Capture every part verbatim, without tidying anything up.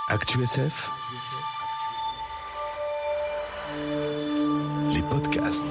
Actu S F, les podcasts.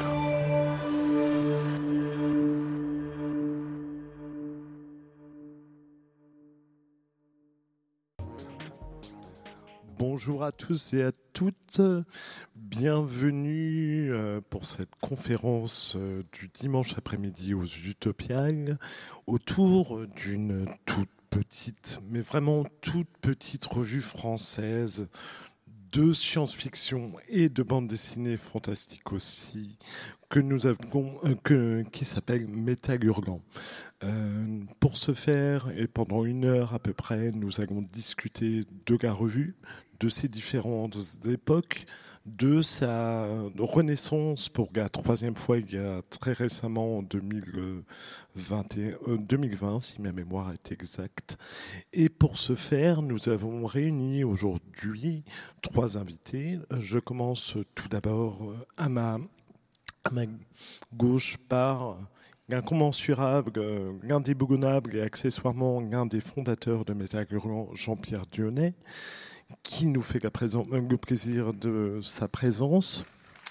Bonjour à tous et à toutes, bienvenue pour cette conférence du dimanche après-midi aux Utopiales autour d'une toute petite, mais vraiment toute petite revue française de science-fiction et de bande dessinée fantastique aussi, que nous avons, euh, que, qui s'appelle Métal Hurlant. Euh, pour ce faire, et pendant une heure à peu près, nous allons discuter de la revue, de ses différentes époques, de sa renaissance pour la troisième fois il y a très récemment en deux mille vingt, euh, deux mille vingt si ma mémoire est exacte. Et pour ce faire, nous avons réuni aujourd'hui trois invités. Je commence tout d'abord à ma, à ma gauche par l'incommensurable, l'indéboulonnable et accessoirement l'un des fondateurs de Métal Hurlant, Jean-Pierre Dionnet, qui nous fait la présence, le plaisir de sa présence.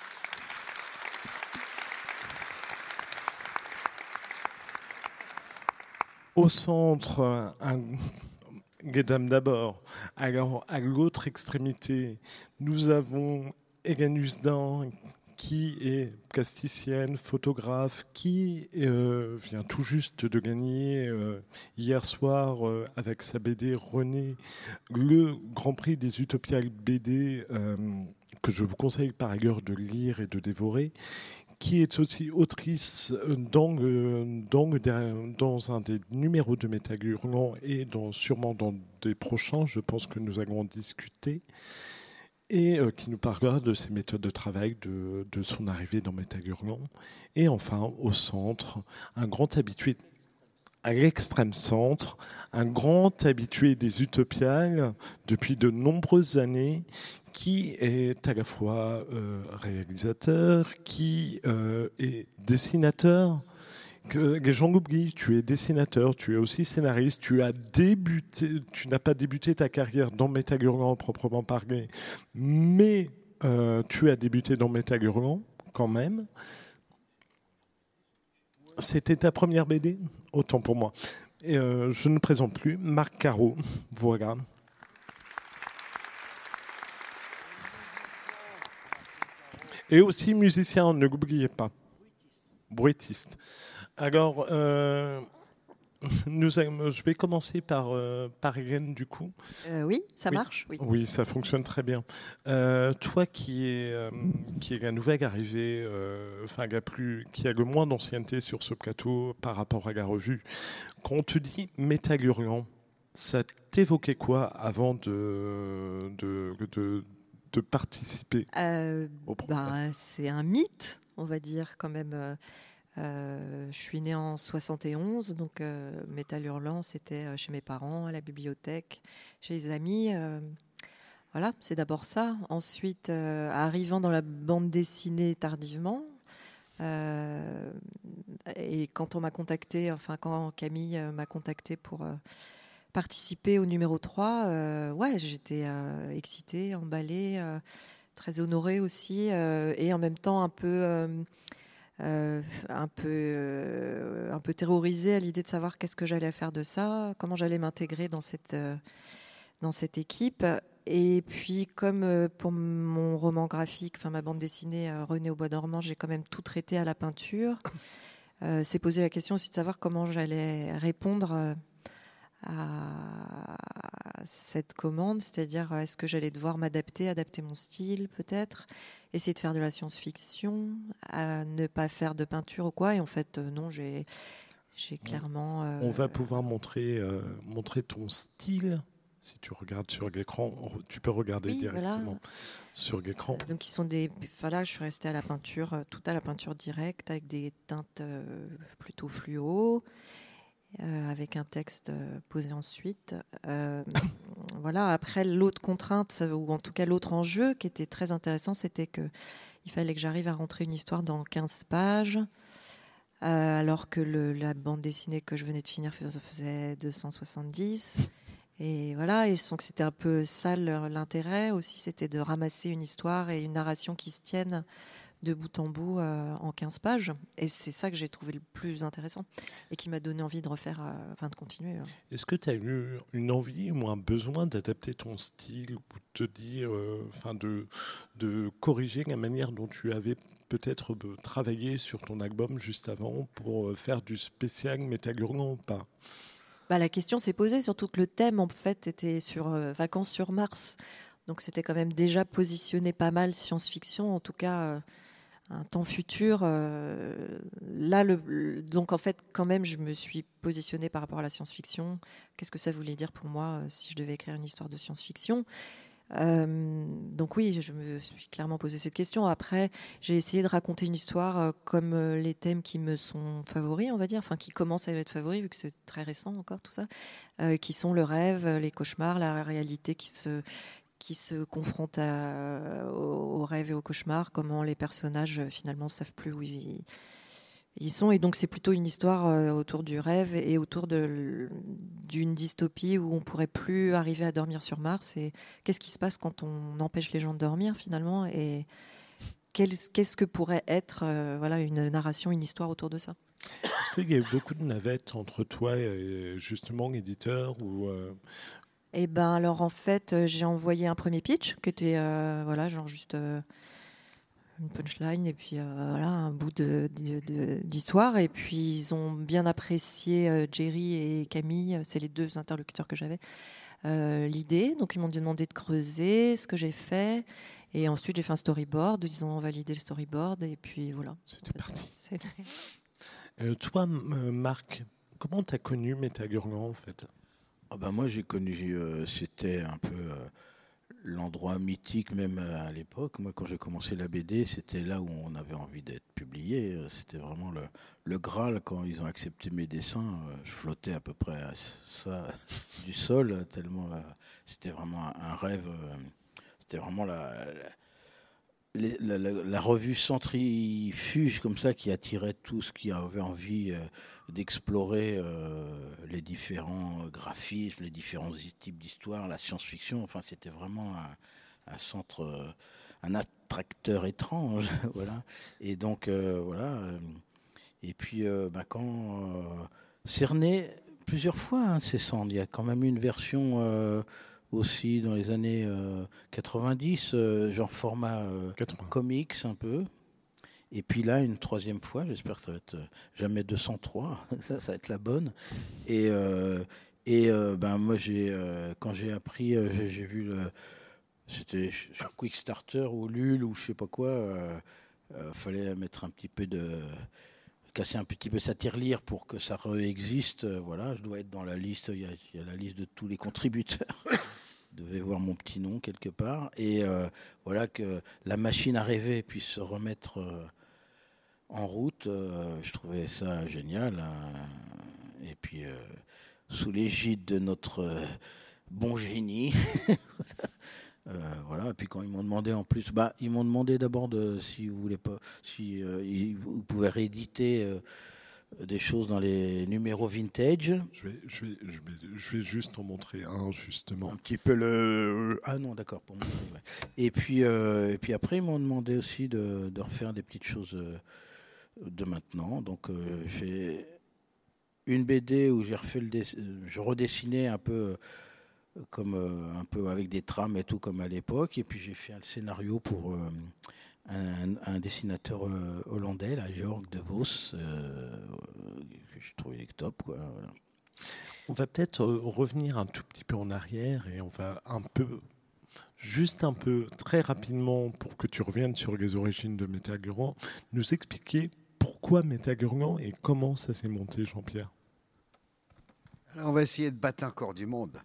Au centre, un, les dames d'abord. Alors, à l'autre extrémité, nous avons Hélène Husdin, qui est plasticienne, photographe, qui euh, vient tout juste de gagner euh, hier soir euh, avec sa B D René le Grand Prix des Utopiales B D euh, que je vous conseille par ailleurs de lire et de dévorer, qui est aussi autrice dans, le, dans, le, dans un des numéros de Métal Hurlant et dans, sûrement dans des prochains, je pense que nous allons en discuter, et euh, qui nous parlera de ses méthodes de travail, de, de son arrivée dans Métal Hurlant. Et enfin, au centre, un grand habitué, à l'extrême centre, un grand habitué des Utopiales depuis de nombreuses années, qui est à la fois euh, réalisateur, qui euh, est dessinateur. Que les gens l'oublient, tu es dessinateur, tu es aussi scénariste, tu as débuté, tu n'as pas débuté ta carrière dans Métal Hurlant proprement parlé, mais euh, tu as débuté dans Métal Hurlant quand même. C'était ta première B D, autant pour moi. Et euh, je ne présente plus Marc Caro, voilà. Et aussi musicien, ne l'oubliez pas, bruitiste. Alors, euh, nous, je vais commencer par, euh, par Hélène, du coup. Euh, oui, ça oui. marche. Oui. oui, ça fonctionne très bien. Euh, toi qui es, euh, qui est la nouvelle arrivée, euh, enfin, la plus, qui a le moins d'ancienneté sur ce plateau par rapport à la revue, quand on te dit Métal Hurlant, ça t'évoquait quoi avant de, de, de, de participer euh, au projet? bah, C'est un mythe, on va dire, quand même. Euh, Euh, je suis née en soixante et onze, donc euh, Métal Hurlant, c'était chez mes parents, à la bibliothèque, chez les amis. Euh, voilà, c'est d'abord ça. Ensuite, euh, arrivant dans la bande dessinée tardivement, euh, et quand on m'a contacté, enfin quand Camille m'a contacté pour euh, participer au numéro trois, euh, ouais, j'étais euh, excitée, emballée, euh, très honorée aussi, euh, et en même temps un peu... Euh, Euh, un peu, euh, un peu terrorisée à l'idée de savoir qu'est-ce que j'allais faire de ça, comment j'allais m'intégrer dans cette, euh, dans cette équipe. Et puis, comme euh, pour mon roman graphique, enfin ma bande dessinée euh, René au bois dormant, j'ai quand même tout traité à la peinture. Euh, c'est posé la question aussi de savoir comment j'allais répondre euh, à cette commande, c'est-à-dire est-ce que j'allais devoir m'adapter, adapter mon style peut-être, essayer de faire de la science-fiction, à ne pas faire de peinture ou quoi. Et en fait, euh, non, j'ai, j'ai clairement... Euh, On va pouvoir montrer, euh, montrer ton style. Si tu regardes sur l'écran, tu peux regarder oui, directement voilà. sur l'écran. Donc, ils sont des... Voilà, je suis restée à la peinture, euh, tout à la peinture directe, avec des teintes euh, plutôt fluo, euh, avec un texte euh, posé ensuite. Euh, voilà. Après, l'autre contrainte, ou en tout cas l'autre enjeu qui était très intéressant, c'était que il fallait que j'arrive à rentrer une histoire dans quinze pages, euh, alors que le, la bande dessinée que je venais de finir faisait deux cent soixante-dix. Et voilà, et je sens que c'était un peu ça l'intérêt aussi, c'était de ramasser une histoire et une narration qui se tiennent de bout en bout euh, en quinze pages. Et c'est ça que j'ai trouvé le plus intéressant et qui m'a donné envie de refaire, euh, enfin de continuer. Est-ce que tu as eu une envie ou un besoin d'adapter ton style ou de te dire, euh, enfin de, de corriger la manière dont tu avais peut-être travaillé sur ton album juste avant pour faire du spécial Métal Hurlant ou pas? Bah, la question s'est posée, surtout que le thème en fait était sur euh, vacances sur Mars. Donc c'était quand même déjà positionné pas mal science-fiction, en tout cas euh, un temps futur. Euh, là, le, le, donc en fait, quand même, je me suis positionnée par rapport à la science-fiction. Qu'est-ce que ça voulait dire pour moi euh, si je devais écrire une histoire de science-fiction? Euh, donc oui, je me suis clairement posé cette question. Après, j'ai essayé de raconter une histoire euh, comme euh, les thèmes qui me sont favoris, on va dire, enfin qui commencent à être favoris vu que c'est très récent encore tout ça, euh, qui sont le rêve, les cauchemars, la réalité qui se qui se confrontent à, au, au rêve et au cauchemar, comment les personnages euh, finalement savent plus où ils Ils sont, et donc c'est plutôt une histoire euh, autour du rêve et autour de, d'une dystopie où on pourrait plus arriver à dormir sur Mars. Et qu'est-ce qui se passe quand on empêche les gens de dormir finalement? Et quel, qu'est-ce que pourrait être euh, voilà, une narration, une histoire autour de ça? Est-ce qu'il y a eu beaucoup de navettes entre toi et justement l'éditeur ou euh... Eh ben alors en fait, j'ai envoyé un premier pitch qui était euh, voilà, genre juste. Euh, une punchline et puis euh, voilà, un bout de, de, de, d'histoire. Et puis ils ont bien apprécié euh, Jerry et Camille, c'est les deux interlocuteurs que j'avais, euh, l'idée. Donc ils m'ont demandé de creuser ce que j'ai fait. Et ensuite j'ai fait un storyboard, ils ont validé le storyboard et puis voilà. C'était parti. C'était... Euh, toi, Marc, comment tu as connu Métal Hurlant en fait? Ah ben moi j'ai connu, euh, c'était un peu... Euh, l'endroit mythique même à l'époque. Moi, quand j'ai commencé la B D, c'était là où on avait envie d'être publié. C'était vraiment le, le Graal. Quand ils ont accepté mes dessins, je flottais à peu près à ça du sol, tellement là, c'était vraiment un rêve. C'était vraiment la, la, la, la revue centrifuge comme ça qui attirait tout ce qui avait envie d'explorer euh, les différents graphismes, les différents types d'histoires, la science-fiction. Enfin, c'était vraiment un, un centre, un attracteur étrange, voilà. Et donc euh, voilà. Et puis euh, bah, quand euh, Cerné plusieurs fois hein, ces cendres, il y a quand même une version euh, aussi dans les années euh, quatre-vingt-dix, euh, genre format euh, comics un peu. Et puis là, une troisième fois, j'espère que ça va être jamais deux cent trois, ça, ça va être la bonne. Et, euh, et euh, ben, moi, j'ai, euh, quand j'ai appris, euh, j'ai, j'ai vu, le, c'était sur Quickstarter ou Lul ou je sais pas quoi, euh, euh, fallait mettre un petit peu de... casser un petit peu sa tirelire pour que ça réexiste. Euh, voilà, je dois être dans la liste, il y a, il y a la liste de tous les contributeurs. Je devais voir mon petit nom quelque part. Et euh, voilà, que la machine à rêver puisse se remettre... Euh, en route, euh, je trouvais ça génial. Hein. Et puis, euh, sous l'égide de notre euh, bon génie. euh, voilà. Et puis quand ils m'ont demandé en plus, bah, ils m'ont demandé d'abord de, si vous voulez pas, si euh, ils, vous pouvez rééditer euh, des choses dans les numéros vintage. Je vais, je vais, je vais, je vais juste en montrer un justement. Un petit peu le. Ah non, d'accord. Pour montrer, ouais. Et puis, euh, et puis après, ils m'ont demandé aussi de, de refaire des petites choses. Euh, de maintenant. Donc euh, j'ai une B D où j'ai refait le dess- je redessinais un peu euh, comme euh, un peu avec des trames et tout comme à l'époque, et puis j'ai fait un scénario pour euh, un, un dessinateur euh, hollandais, là, Jörg de Vos, euh, que j'ai trouvé top quoi. Voilà. On va peut-être euh, revenir un tout petit peu en arrière et on va un peu juste un peu très rapidement pour que tu reviennes sur les origines de Métal Hurlant, nous expliquer pourquoi Métal Hurlant et comment ça s'est monté, Jean-Pierre? Alors on va essayer de battre un corps du monde.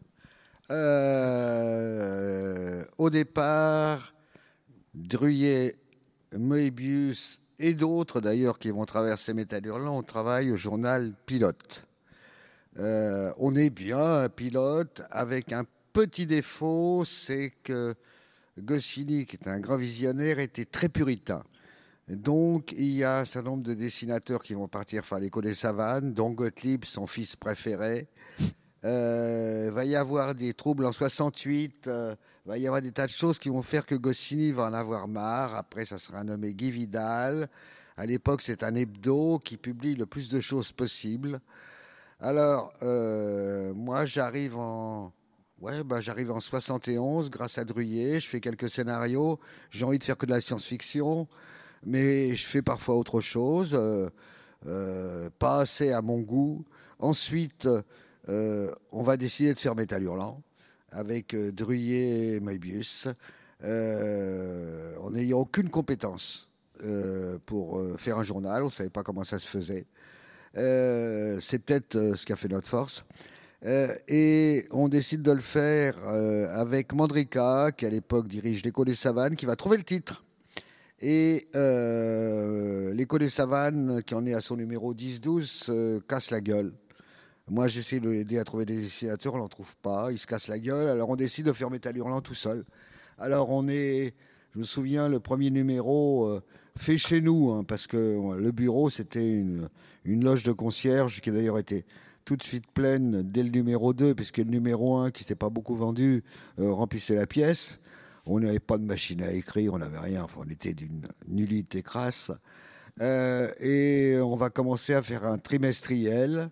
Euh, au départ, Druillet, Moebius et d'autres d'ailleurs qui vont traverser Métal Hurlant, on travaille au journal Pilote. Euh, on est bien un pilote avec un petit défaut, c'est que Goscinny, qui est un grand visionnaire, était très puritain. Donc, il y a un certain nombre de dessinateurs qui vont partir faire l'écho des savanes, dont Gottlieb, son fils préféré, Euh, va y avoir des troubles en soixante-huit. Euh, va y avoir des tas de choses qui vont faire que Goscinny va en avoir marre. Après, ça sera nommé Guy Vidal. À l'époque, c'est un hebdo qui publie le plus de choses possible. Alors, euh, moi, j'arrive en... Ouais, bah, j'arrive en soixante et onze grâce à Druillet. Je fais quelques scénarios. J'ai envie de faire que de la science-fiction, mais je fais parfois autre chose. Euh, euh, pas assez à mon goût. Ensuite, euh, on va décider de faire Métal Hurlant avec euh, Druillet et Moebius, euh, en n'ayant aucune compétence euh, pour euh, faire un journal. On ne savait pas comment ça se faisait. Euh, c'est peut-être euh, ce qui a fait notre force. Euh, et on décide de le faire euh, avec Mandrika, qui à l'époque dirige l'Écho des Savanes, qui va trouver le titre. Et euh, l'Écho des Savanes, qui en est à son numéro dix douze, se casse la gueule. Moi, j'essaie de l'aider à trouver des dessinateurs, on n'en trouve pas, il se casse la gueule. Alors on décide de faire Métal Hurlant tout seul. Alors on est, je me souviens, le premier numéro euh, fait chez nous, hein, parce que euh, le bureau, c'était une, une loge de concierge qui d'ailleurs était tout de suite pleine dès le numéro deux, puisque le numéro un, qui ne s'était pas beaucoup vendu, euh, remplissait la pièce. On n'avait pas de machine à écrire, on n'avait rien, enfin, on était d'une nullité crasse. Euh, et on va commencer à faire un trimestriel.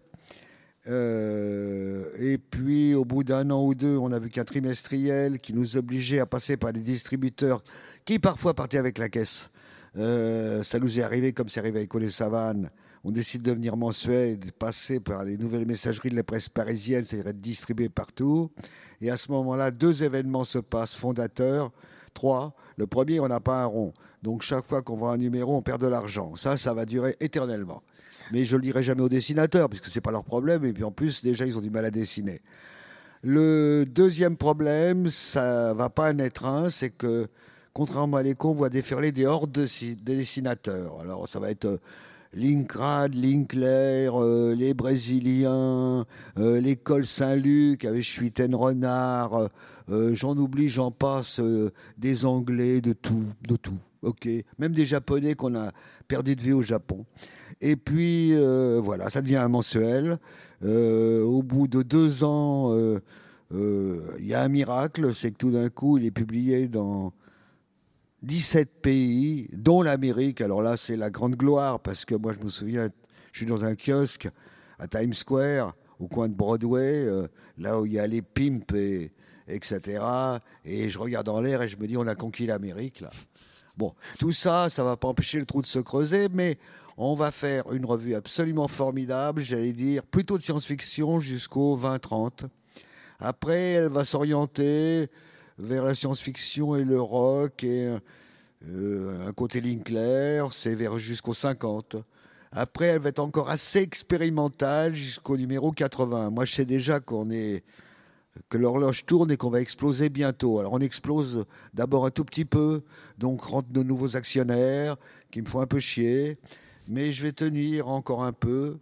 Euh, et puis, au bout d'un an ou deux, on a vu qu'un trimestriel qui nous obligeait à passer par des distributeurs qui parfois partaient avec la caisse. Euh, ça nous est arrivé comme c'est arrivé avec Collet Savane. On décide de devenir mensuel et de passer par les nouvelles messageries de la presse parisienne, c'est-à-dire être distribué partout. Et à ce moment-là, deux événements se passent fondateurs. Trois. Le premier, on n'a pas un rond. Donc chaque fois qu'on voit un numéro, on perd de l'argent. Ça, ça va durer éternellement. Mais je ne le dirai jamais aux dessinateurs, puisque ce n'est pas leur problème. Et puis en plus, déjà, ils ont du mal à dessiner. Le deuxième problème, ça ne va pas en être un, c'est que, contrairement à l'écho, on voit déferler des hordes de dessinateurs. Alors ça va être... Euh, Linkrad, Linkler, euh, les Brésiliens, euh, l'école Saint-Luc avec Schuiten Renard, euh, j'en oublie, j'en passe, euh, des Anglais, de tout, de tout. Ok, même des Japonais qu'on a perdu de vue au Japon. Et puis euh, voilà, ça devient un mensuel. Euh, au bout de deux ans, il euh, euh, y a un miracle, c'est que tout d'un coup, il est publié dans dix-sept pays, dont l'Amérique. Alors là, c'est la grande gloire, parce que moi, je me souviens, je suis dans un kiosque à Times Square, au coin de Broadway, euh, là où il y a les pimps, et, etc. Et je regarde en l'air et je me dis, on a conquis l'Amérique, là. Bon, tout ça, ça ne va pas empêcher le trou de se creuser, mais on va faire une revue absolument formidable, j'allais dire, plutôt de science-fiction jusqu'au vingt trente. Après, elle va s'orienter vers la science-fiction et le rock, et euh, un côté Linkler, c'est vers jusqu'au cinquante. Après, elle va être encore assez expérimentale jusqu'au numéro quatre-vingts. Moi, je sais déjà qu'on est, que l'horloge tourne et qu'on va exploser bientôt. Alors, on explose d'abord un tout petit peu, donc rentrent de nouveaux actionnaires qui me font un peu chier, mais je vais tenir encore un peu.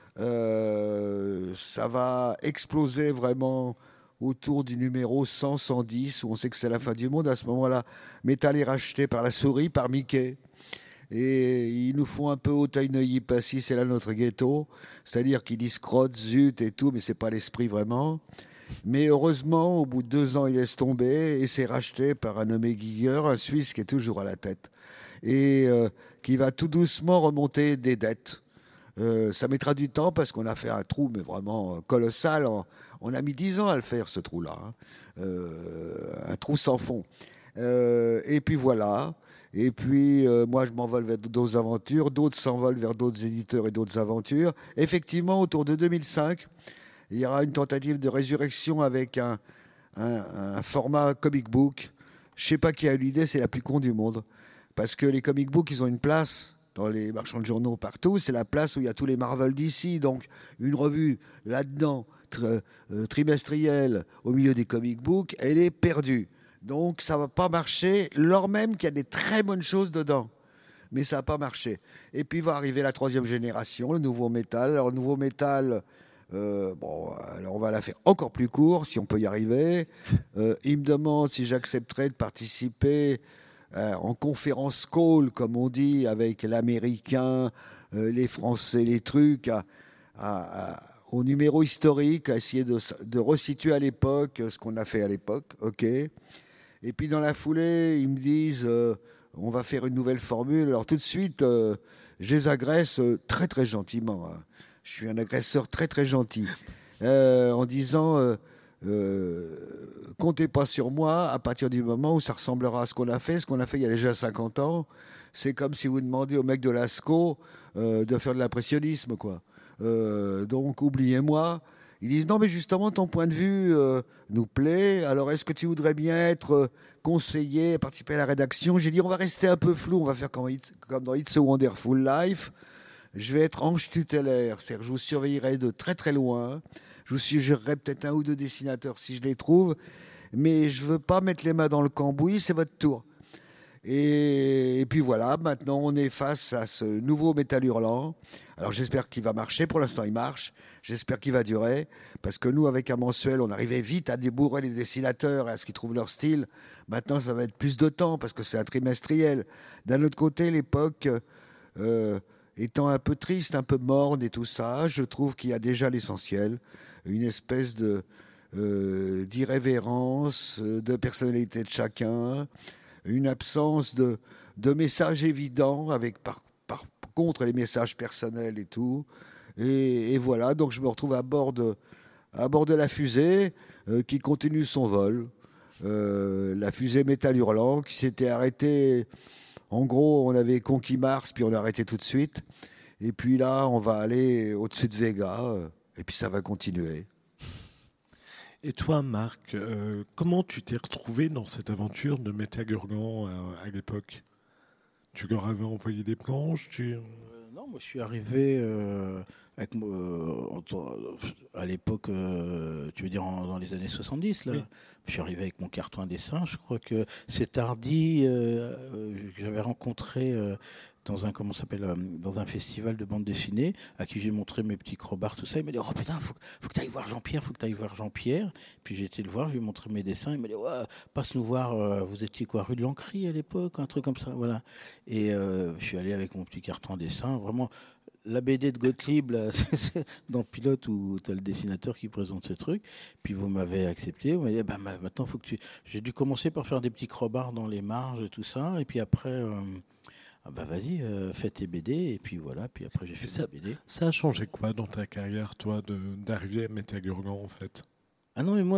Euh, ça va exploser vraiment autour du numéro cent, cent dix, où on sait que c'est la fin du monde. À ce moment-là, Métal est racheté par la souris, par Mickey. Et ils nous font un peu Auteuil-Neuilly Passy, c'est là notre ghetto. C'est-à-dire qu'ils disent crotte, zut et tout, mais c'est pas l'esprit vraiment. Mais heureusement, au bout de deux ans, il laisse tomber et c'est racheté par un nommé Giger, un Suisse qui est toujours à la tête. Et euh, qui va tout doucement remonter des dettes. Euh, ça mettra du temps parce qu'on a fait un trou, mais vraiment colossal. On, on a mis dix ans à le faire, ce trou-là. Hein. Euh, un trou sans fond. Euh, et puis voilà. Et puis, euh, moi, je m'envole vers d'autres aventures. D'autres s'envolent vers d'autres éditeurs et d'autres aventures. Effectivement, autour de deux mille cinq, il y aura une tentative de résurrection avec un, un, un format comic book. Je ne sais pas qui a eu l'idée, c'est la plus con du monde. Parce que les comic books, ils ont une place dans les marchands de journaux partout, c'est la place où il y a tous les Marvel d'ici, donc une revue là-dedans, tri- euh, trimestrielle, au milieu des comic books, elle est perdue. Donc ça ne va pas marcher, lors même qu'il y a des très bonnes choses dedans. Mais ça n'a pas marché. Et puis va arriver la troisième génération, le nouveau métal. Alors le nouveau métal, euh, bon, alors on va la faire encore plus court, si on peut y arriver. Euh, il me demande si j'accepterais de participer Euh, en conférence call, comme on dit, avec l'américain, euh, les Français, les trucs, à, à, à, au numéro historique, à essayer de, de resituer à l'époque ce qu'on a fait à l'époque. OK. Et puis dans la foulée, ils me disent euh, on va faire une nouvelle formule. Alors tout de suite, euh, je les agresse euh, très très gentiment. Hein. Je suis un agresseur très très gentil. Euh, en disant euh, euh, comptez pas sur moi à partir du moment où ça ressemblera à ce qu'on a fait. Ce qu'on a fait il y a déjà cinquante ans. C'est comme si vous demandez au mec de Lascaux euh, de faire de l'impressionnisme, quoi. Euh, donc oubliez-moi. Ils disent non mais justement ton point de vue euh, nous plaît, alors est-ce que tu voudrais bien être euh, conseiller, participer à la rédaction? J'ai dit on va rester un peu flou, on va faire comme, comme dans It's a Wonderful Life. Je vais être ange tutélaire, c'est-à-dire je vous surveillerai de très très loin, je vous suggérerai peut-être un ou deux dessinateurs si je les trouve, mais je ne veux pas mettre les mains dans le cambouis, c'est votre tour. Et, et puis voilà, maintenant on est face à ce nouveau Métal Hurlant. Alors j'espère qu'il va marcher, pour l'instant il marche, j'espère qu'il va durer, parce que nous avec un mensuel on arrivait vite à débourrer les dessinateurs et à ce qu'ils trouvent leur style. Maintenant ça va être plus de temps parce que c'est un trimestriel. D'un autre côté, l'époque euh, étant un peu triste, un peu morne et tout ça, je trouve qu'il y a déjà l'essentiel, une espèce de euh, d'irrévérence, de personnalité de chacun, une absence de, de messages évidents, avec par, par contre les messages personnels et tout. Et, et voilà, donc je me retrouve à bord de, à bord de la fusée euh, qui continue son vol. Euh, la fusée Métal Hurlant qui s'était arrêtée. En gros, on avait conquis Mars, puis on a arrêté tout de suite. Et puis là, on va aller au-dessus de Vega, euh, et puis ça va continuer. Et toi, Marc, euh, comment tu t'es retrouvé dans cette aventure de Métal Hurlant à, à l'époque? Tu leur avais envoyé des planches tu... euh, Non, moi je suis arrivé euh, avec, euh, à l'époque, euh, tu veux dire en, dans les années soixante-dix, là. Oui. Je suis arrivé avec mon carton à dessin. Je crois que c'est Hardy euh, que j'avais rencontré euh, dans un comment s'appelle euh, dans un festival de bande dessinée à qui j'ai montré mes petits crobards, tout ça. Il m'a dit oh putain, faut, faut que tu ailles voir Jean-Pierre, faut que tu ailles voir Jean-Pierre. Puis j'ai été le voir, je lui ai montré mes dessins. Il m'a dit ouais, passe nous voir. Euh, vous étiez quoi, rue de l'Ancry à l'époque, un truc comme ça, voilà. Et euh, je suis allé avec mon petit carton à dessin, vraiment. La B D de Gottlieb, là, c'est dans Pilote où tu as le dessinateur qui présente ce truc. Puis vous m'avez accepté. Vous m'avez dit, bah, maintenant, faut que tu. J'ai dû commencer par faire des petits crobards dans les marges et tout ça. Et puis après, euh, ah bah vas-y, euh, fais tes B D. Et puis voilà. Puis après, j'ai fait ça, des B D. Ça a changé quoi dans ta carrière, toi, de, d'arriver à Métal Hurlant, en fait? Ah non, mais moi,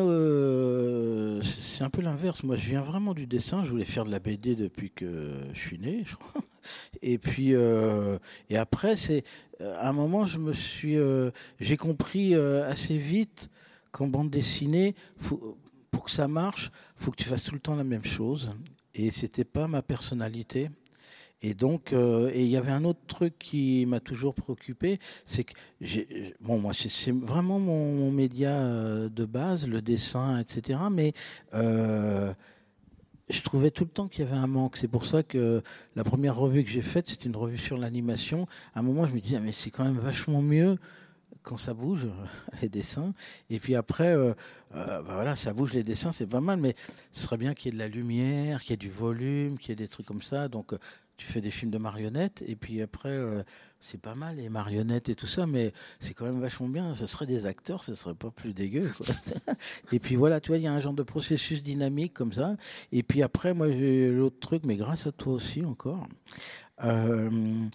euh, c'est un peu l'inverse. Moi, je viens vraiment du dessin. Je voulais faire de la B D depuis que je suis né, je crois. Et puis, euh, et après, c'est à un moment, je me suis, euh, j'ai compris euh, assez vite qu'en bande dessinée, faut, pour que ça marche, faut que tu fasses tout le temps la même chose. Et c'était pas ma personnalité. Et donc, euh, et il y avait un autre truc qui m'a toujours préoccupé, c'est que j'ai, bon, moi, c'est, c'est vraiment mon, mon média euh, de base, le dessin, et cetera. Mais euh, je trouvais tout le temps qu'il y avait un manque. C'est pour ça que la première revue que j'ai faite, c'était une revue sur l'animation. À un moment, je me disais, mais c'est quand même vachement mieux quand ça bouge, les dessins. Et puis après, euh, euh, bah voilà, ça bouge les dessins, c'est pas mal, mais ce serait bien qu'il y ait de la lumière, qu'il y ait du volume, qu'il y ait des trucs comme ça. Donc, euh, tu fais des films de marionnettes, et puis après, euh, c'est pas mal, les marionnettes et tout ça, mais c'est quand même vachement bien. Ce serait des acteurs, ce serait pas plus dégueu, quoi. Et puis voilà, tu vois, il y a un genre de processus dynamique comme ça. Et puis après, moi, j'ai l'autre truc, mais grâce à toi aussi encore. Euh,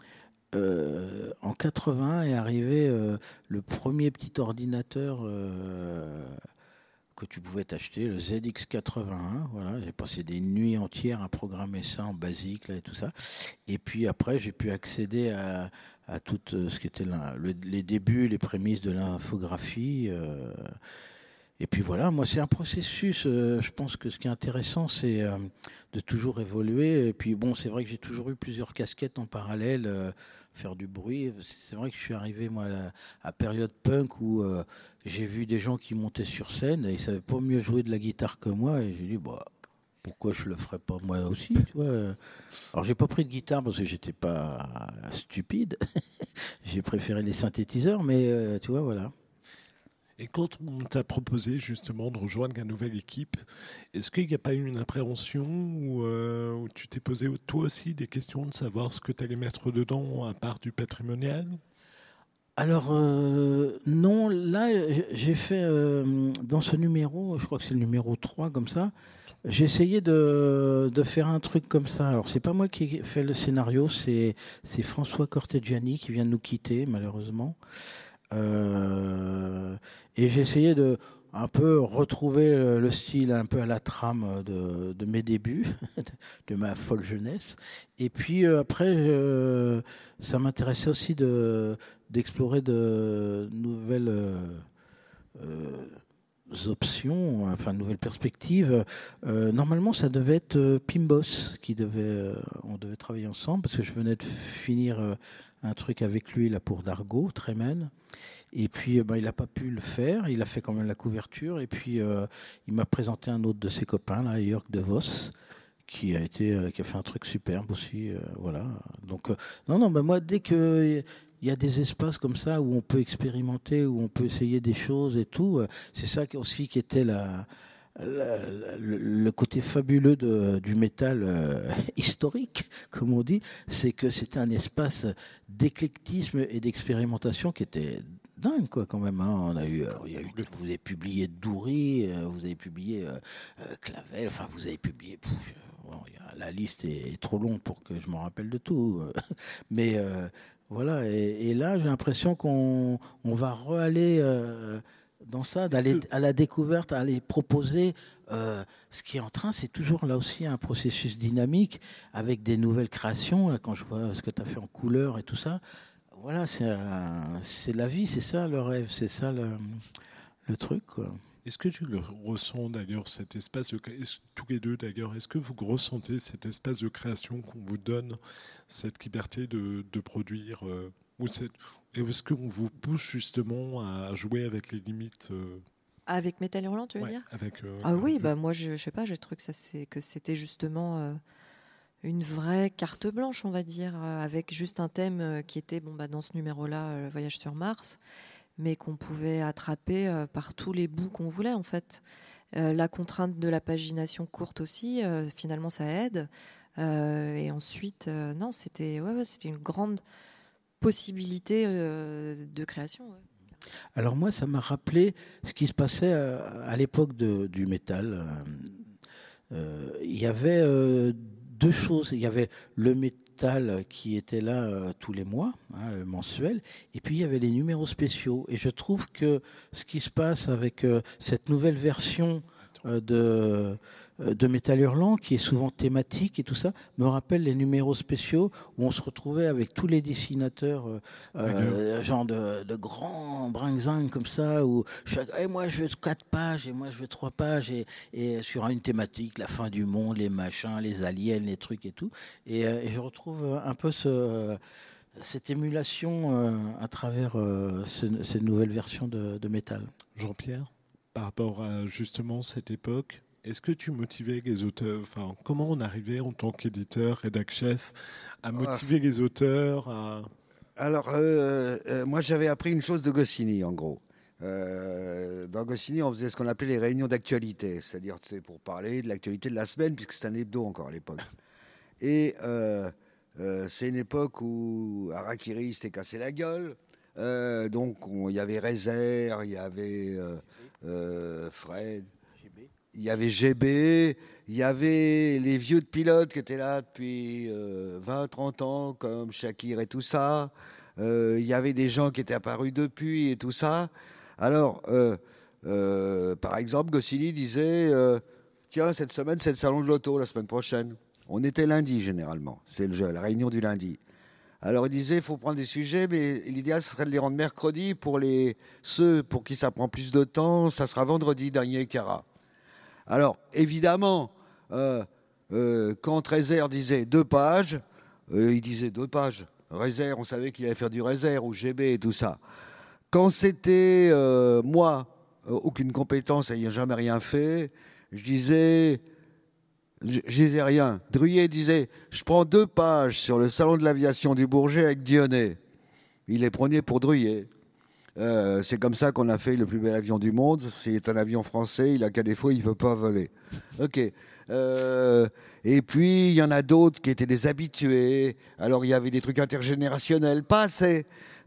Euh, en quatre-vingts est arrivé euh, le premier petit ordinateur euh, que tu pouvais t'acheter, le Z X quatre-vingt-un. Voilà, j'ai passé des nuits entières à programmer ça en basique là, et tout ça. Et puis après, j'ai pu accéder à, à tout ce qui était là, le, les débuts, les prémices de l'infographie. Euh, et puis voilà, moi c'est un processus. Euh, je pense que ce qui est intéressant, c'est euh, de toujours évoluer. Et puis bon, c'est vrai que j'ai toujours eu plusieurs casquettes en parallèle. Euh, faire du bruit. C'est vrai que je suis arrivé moi à la à période punk où euh, j'ai vu des gens qui montaient sur scène et ils savaient pas mieux jouer de la guitare que moi et j'ai dit bah pourquoi je le ferais pas moi aussi, tu vois. Alors j'ai pas pris de guitare parce que j'étais pas stupide. J'ai préféré les synthétiseurs, mais euh, tu vois, voilà. Et quand on t'a proposé justement de rejoindre la nouvelle équipe, est-ce qu'il n'y a pas eu une appréhension où, euh, où tu t'es posé toi aussi des questions de savoir ce que tu allais mettre dedans à part du patrimonial ? Alors, euh, non, là, j'ai fait, euh, dans ce numéro, je crois que c'est le numéro trois, comme ça, j'ai essayé de, de faire un truc comme ça. Alors, c'est pas moi qui ai fait le scénario, c'est, c'est François Cortegiani qui vient de nous quitter, malheureusement. Euh, et j'ai essayé de un peu retrouver le style un peu à la trame de, de mes débuts, de ma folle jeunesse. Et puis euh, après, euh, ça m'intéressait aussi de, d'explorer de nouvelles euh, euh, options, enfin de nouvelles perspectives. Euh, normalement, ça devait être euh, Pimbos qui devait, euh, on devait travailler ensemble parce que je venais de finir euh, un truc avec lui là pour Dargo, Tremen. Et puis, ben, il n'a pas pu le faire. Il a fait quand même la couverture. Et puis, euh, il m'a présenté un autre de ses copains, là, Jörg De Vos, qui a été, euh, qui a fait un truc superbe aussi. Euh, voilà. Donc, euh, non, non, ben moi, dès que il y a des espaces comme ça où on peut expérimenter, où on peut essayer des choses et tout, euh, c'est ça aussi qui était la, la, le, le côté fabuleux de, du métal euh, historique, comme on dit, c'est que c'était un espace d'éclectisme et d'expérimentation qui était dingue, quoi, quand même. Hein. On a eu, euh, il y a eu, vous avez publié Doury, euh, vous avez publié euh, euh, Clavel, enfin, vous avez publié. Pff, bon, y a, la liste est, est trop longue pour que je me rappelle de tout. Mais euh, voilà, et, et là, j'ai l'impression qu'on on va re-aller euh, dans ça, d'aller que... à la découverte, à aller proposer. Euh, ce qui est en train, c'est toujours là aussi un processus dynamique avec des nouvelles créations. Là, quand je vois ce que tu as fait en couleur et tout ça. Voilà, c'est, un, c'est la vie, c'est ça le rêve, c'est ça le, le truc, quoi. Est-ce que tu le ressens d'ailleurs, cet espace, de, tous les deux d'ailleurs, est-ce que vous ressentez cet espace de création qu'on vous donne, cette liberté de, de produire euh, ou cette, est-ce qu'on vous pousse justement à jouer avec les limites euh... Avec Métal Hurlant, tu veux ouais, dire avec, euh, Ah oui, bah moi je, je sais pas, j'ai trouvé que, ça, c'est, que c'était justement... Euh... une vraie carte blanche, on va dire, avec juste un thème qui était, bon, bah, dans ce numéro-là, le voyage sur Mars, mais qu'on pouvait attraper par tous les bouts qu'on voulait, en fait. Euh, la contrainte de la pagination courte aussi, euh, finalement, ça aide. Euh, et ensuite, euh, non, c'était, ouais, ouais, c'était une grande possibilité euh, de création. Ouais. Alors moi, ça m'a rappelé ce qui se passait à, à l'époque de, du métal. Il euh, y avait... Euh, deux choses. Il y avait le métal qui était là euh, tous les mois, hein, le mensuel, et puis il y avait les numéros spéciaux. Et je trouve que ce qui se passe avec euh, cette nouvelle version euh, de, euh, de Métal Hurlant, qui est souvent thématique et tout ça, me rappelle les numéros spéciaux où on se retrouvait avec tous les dessinateurs, euh, euh, genre de, de grands brinzing comme ça, où je fais, hey, moi je veux quatre pages, et moi je veux trois pages, et, et sur une thématique, la fin du monde, les machins, les aliens, les trucs et tout. Et, euh, et je retrouve un peu ce, cette émulation euh, à travers euh, ce, cette nouvelle version de, de métal. Jean-Pierre, par rapport à justement cette époque, est-ce que tu motivais les auteurs, enfin, comment on arrivait en tant qu'éditeur, rédac-chef, à motiver ah. les auteurs à... Alors, euh, euh, moi j'avais appris une chose de Goscinny, en gros. Euh, dans Goscinny, on faisait ce qu'on appelait les réunions d'actualité, c'est-à-dire c'est pour parler de l'actualité de la semaine, puisque c'était un hebdo encore à l'époque. Et euh, euh, c'est une époque où Harakiri s'était cassé la gueule. Euh, donc il y avait Rezer, il y avait euh, euh, Fred, il y avait G B, il y avait les vieux de pilotes qui étaient là depuis euh, vingt trente ans, comme Shakir et tout ça. Euh, il y avait des gens qui étaient apparus depuis et tout ça. Alors, euh, euh, par exemple, Goscinny disait euh, tiens, cette semaine, c'est le salon de l'auto, la semaine prochaine. On était lundi, généralement. C'est le jeu, la réunion du lundi. Alors, il disait il faut prendre des sujets, mais l'idéal, ce serait de les rendre mercredi. Pour les, ceux pour qui ça prend plus de temps, ça sera vendredi, dernier Cara. Alors, évidemment, euh, euh, quand Rezer disait deux pages, euh, il disait deux pages. Rezer, on savait qu'il allait faire du Rezer ou G B et tout ça. Quand c'était euh, moi, euh, aucune compétence, n'ayant jamais rien fait, je disais, je, je disais rien. Druillet disait, je prends deux pages sur le salon de l'aviation du Bourget avec Dionnet. Il les prenait pour Druillet. Euh, c'est comme ça qu'on a fait le plus bel avion du monde. C'est un avion français, il a qu'à défaut, il ne peut pas voler. Ok. Euh, et puis, il y en a d'autres qui étaient des habitués. Alors, il y avait des trucs intergénérationnels, pas assez.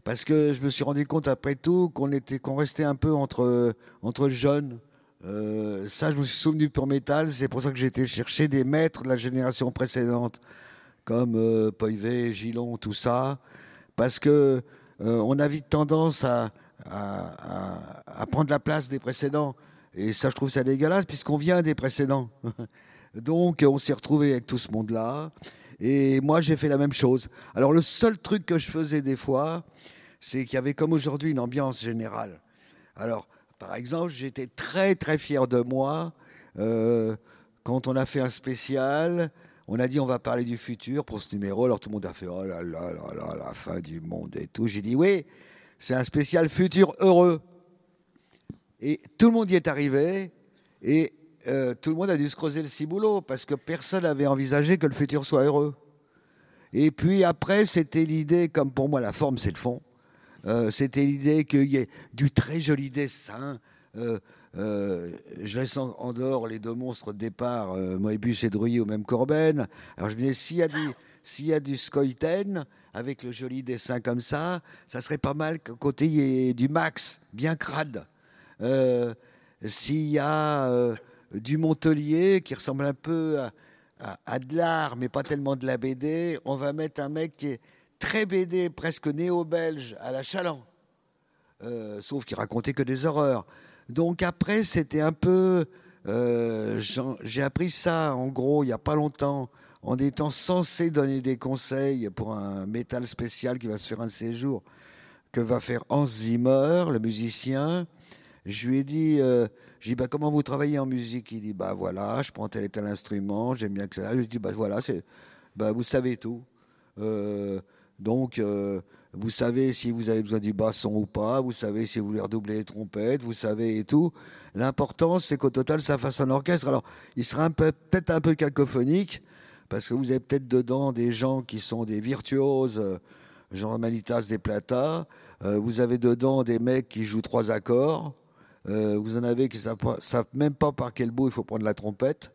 Parce que je me suis rendu compte après tout qu'on était, qu'on restait un peu entre, entre jeunes. Euh, ça, je me suis souvenu pour métal. C'est pour ça que j'ai été chercher des maîtres de la génération précédente, comme euh, Poivet, Gilon, tout ça. Parce que euh, on a vite tendance à, à, à, à prendre la place des précédents. Et ça, je trouve ça dégueulasse, puisqu'on vient des précédents. Donc, on s'est retrouvé avec tout ce monde-là. Et moi, j'ai fait la même chose. Alors, le seul truc que je faisais des fois, c'est qu'il y avait comme aujourd'hui une ambiance générale. Alors, par exemple, j'étais très, très fier de moi. Euh, quand on a fait un spécial, on a dit on va parler du futur pour ce numéro. Alors, tout le monde a fait oh là là là là, la fin du monde et tout. J'ai dit oui, c'est un spécial futur heureux. Et tout le monde y est arrivé. Et euh, tout le monde a dû se creuser le ciboulot parce que personne n'avait envisagé que le futur soit heureux. Et puis après, c'était l'idée, comme pour moi, la forme, c'est le fond. Euh, c'était l'idée qu'il y ait du très joli dessin. Euh, euh, je laisse en, en dehors les deux monstres de départ, euh, Moebius et Druillet ou même Corben. Alors je me disais, s'il y a du, s'il y a du Schouten, avec le joli dessin comme ça, ça serait pas mal qu'à côté, il y ait du Max, bien crade. Euh, s'il y a euh, du Montelier, qui ressemble un peu à, à, à de l'art, mais pas tellement de la B D, on va mettre un mec qui est très B D, presque néo-belge, à la Chaland. Euh, sauf qu'il racontait que des horreurs. Donc après, c'était un peu... Euh, j'ai appris ça, en gros, il n'y a pas longtemps, en étant censé donner des conseils pour un métal spécial qui va se faire un de ces jours, que va faire Hans Zimmer, le musicien. Je lui ai dit, euh, j'ai dit bah, comment vous travaillez en musique? Il dit, bah voilà, je prends tel et tel instrument, j'aime bien que ça. Je lui ai dit, bah voilà, bah, vous savez tout. Euh, donc, euh, vous savez si vous avez besoin du basson ou pas, vous savez si vous voulez redoubler les trompettes, vous savez et tout. L'important, c'est qu'au total, ça fasse un orchestre. Alors, il sera un peu, peut-être un peu cacophonique, parce que vous avez peut-être dedans des gens qui sont des virtuoses, euh, genre Manitas des Plata. Euh, vous avez dedans des mecs qui jouent trois accords. Euh, vous en avez qui ne savent, savent même pas par quel bout il faut prendre la trompette.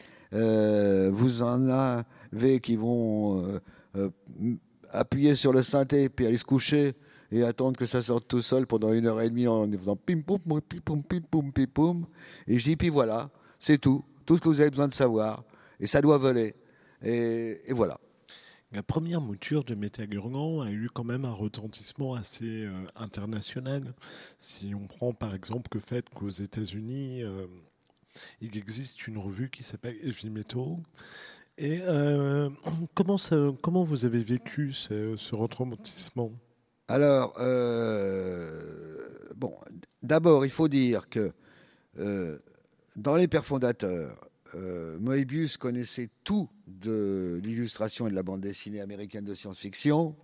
Euh, vous en avez qui vont euh, euh, appuyer sur le synthé puis aller se coucher et attendre que ça sorte tout seul pendant une heure et demie en faisant pim poum pim poum pim poum pim poum. Et je dis puis voilà, c'est tout, tout ce que vous avez besoin de savoir. Et ça doit voler. Et, et voilà. La première mouture de Métal Hurlant a eu quand même un retentissement assez euh, international. Si on prend par exemple le fait qu'aux États-Unis, euh, il existe une revue qui s'appelle Heavy Metal. Et euh, comment, ça, comment vous avez vécu ce, ce retentissement? Alors, euh, bon, d'abord, il faut dire que euh, dans les pères fondateurs, Euh, Moebius connaissait tout de l'illustration et de la bande dessinée américaine de science-fiction.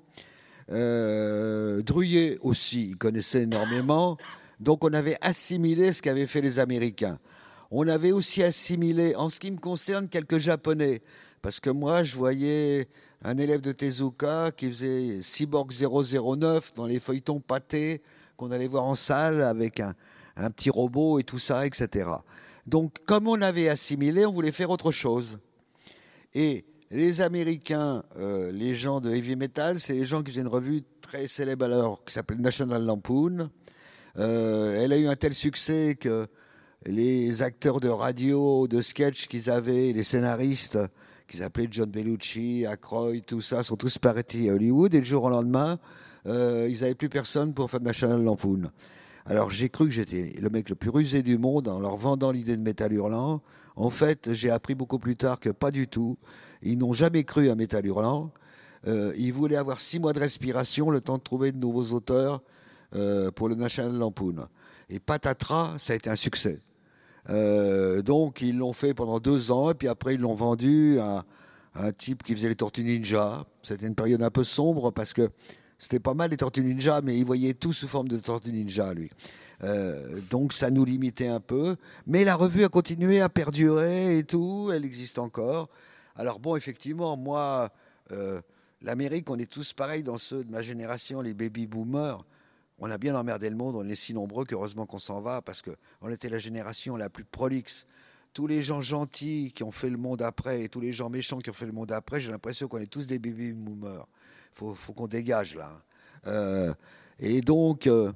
Euh, Druillet aussi, il connaissait énormément. Donc on avait assimilé ce qu'avaient fait les Américains. On avait aussi assimilé, en ce qui me concerne, quelques Japonais. Parce que moi, je voyais un élève de Tezuka qui faisait Cyborg zéro zéro neuf dans les feuilletons pâtés qu'on allait voir en salle avec un, un petit robot et tout ça, et cetera. Donc, comme on avait assimilé, on voulait faire autre chose. Et les Américains, euh, les gens de heavy metal, c'est les gens qui faisaient une revue très célèbre alors, qui s'appelait National Lampoon. Euh, elle a eu un tel succès que les acteurs de radio, de sketch qu'ils avaient, les scénaristes, qui s'appelaient John Bellucci, Aykroyd, tout ça, sont tous partis à Hollywood. Et le jour au lendemain, euh, ils n'avaient plus personne pour faire National Lampoon. Alors j'ai cru que j'étais le mec le plus rusé du monde en leur vendant l'idée de Métal Hurlant. En fait, j'ai appris beaucoup plus tard que pas du tout. Ils n'ont jamais cru à Métal Hurlant. Euh, ils voulaient avoir six mois de respiration, le temps de trouver de nouveaux auteurs euh, pour le National Lampoon. Et patatras, ça a été un succès. Euh, donc ils l'ont fait pendant deux ans et puis après ils l'ont vendu à, à un type qui faisait les Tortues Ninja. C'était une période un peu sombre parce que c'était pas mal les Tortues Ninja, mais il voyait tout sous forme de Tortues Ninja, lui. Euh, donc ça nous limitait un peu. Mais la revue a continué à perdurer et tout, elle existe encore. Alors bon, effectivement, moi, euh, l'Amérique, on est tous pareils dans ceux de ma génération, les baby-boomers. On a bien emmerdé le monde, on est si nombreux qu'heureusement qu'on s'en va, parce qu'on était la génération la plus prolixe. Tous les gens gentils qui ont fait le monde après et tous les gens méchants qui ont fait le monde après, j'ai l'impression qu'on est tous des baby-boomers. Il faut, faut qu'on dégage là. Euh, Et donc, euh,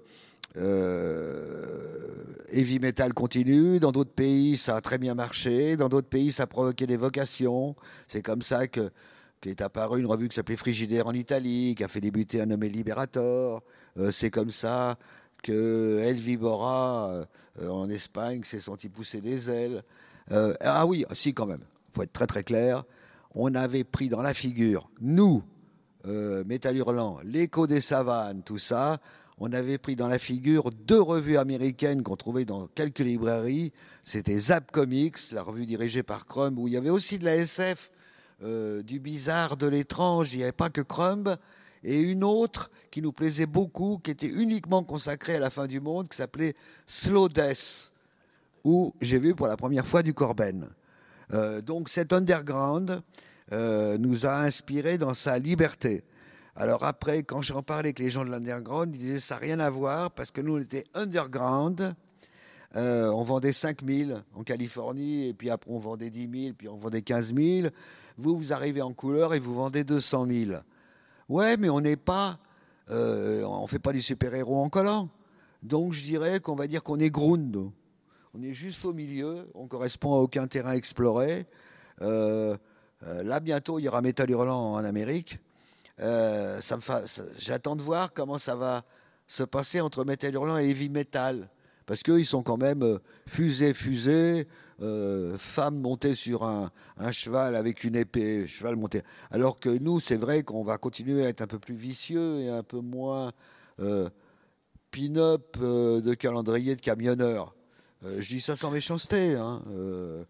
euh, heavy metal continue. Dans d'autres pays, ça a très bien marché. Dans d'autres pays, ça a provoqué des vocations. C'est comme ça que qu'est apparue une revue qui s'appelait Frigidaire en Italie, qui a fait débuter un nommé Liberator. Euh, c'est comme ça que El Vibora euh, en Espagne s'est senti pousser des ailes. Euh, ah oui, si quand même, faut être très très clair. On avait pris dans la figure, nous, euh, Métal Hurlant, l'Écho des Savanes, tout ça, on avait pris dans la figure deux revues américaines qu'on trouvait dans quelques librairies. C'était Zap Comics, la revue dirigée par Crumb, où il y avait aussi de la S F, euh, du bizarre, de l'étrange, il n'y avait pas que Crumb. Et une autre qui nous plaisait beaucoup, qui était uniquement consacrée à la fin du monde, qui s'appelait Slow Death, où j'ai vu pour la première fois du Corben. Euh, donc cet underground euh, nous a inspiré dans sa liberté. Alors après, quand j'en parlais avec les gens de l'underground, ils disaient ça n'a rien à voir, parce que nous on était underground, euh, on vendait cinq mille en Californie, et puis après on vendait dix mille, puis on vendait quinze mille. Vous, vous arrivez en couleur et vous vendez deux cent mille. Ouais, mais on n'est pas, euh, on fait pas du super-héros en collant. Donc je dirais qu'on va dire qu'on est ground. On est juste au milieu, on correspond à aucun terrain exploré. Euh, euh, là, bientôt, il y aura Métal Hurlant en Amérique. Euh, ça me fa... ça... J'attends de voir comment ça va se passer entre Métal Hurlant et Heavy Metal. Parce qu'eux, ils sont quand même euh, fusées, fusées, euh, femmes montées sur un, un cheval avec une épée, cheval monté. Alors que nous, c'est vrai qu'on va continuer à être un peu plus vicieux et un peu moins euh, pin-up euh, de calendrier de camionneur. Euh, je dis ça sans méchanceté. Hein. Euh,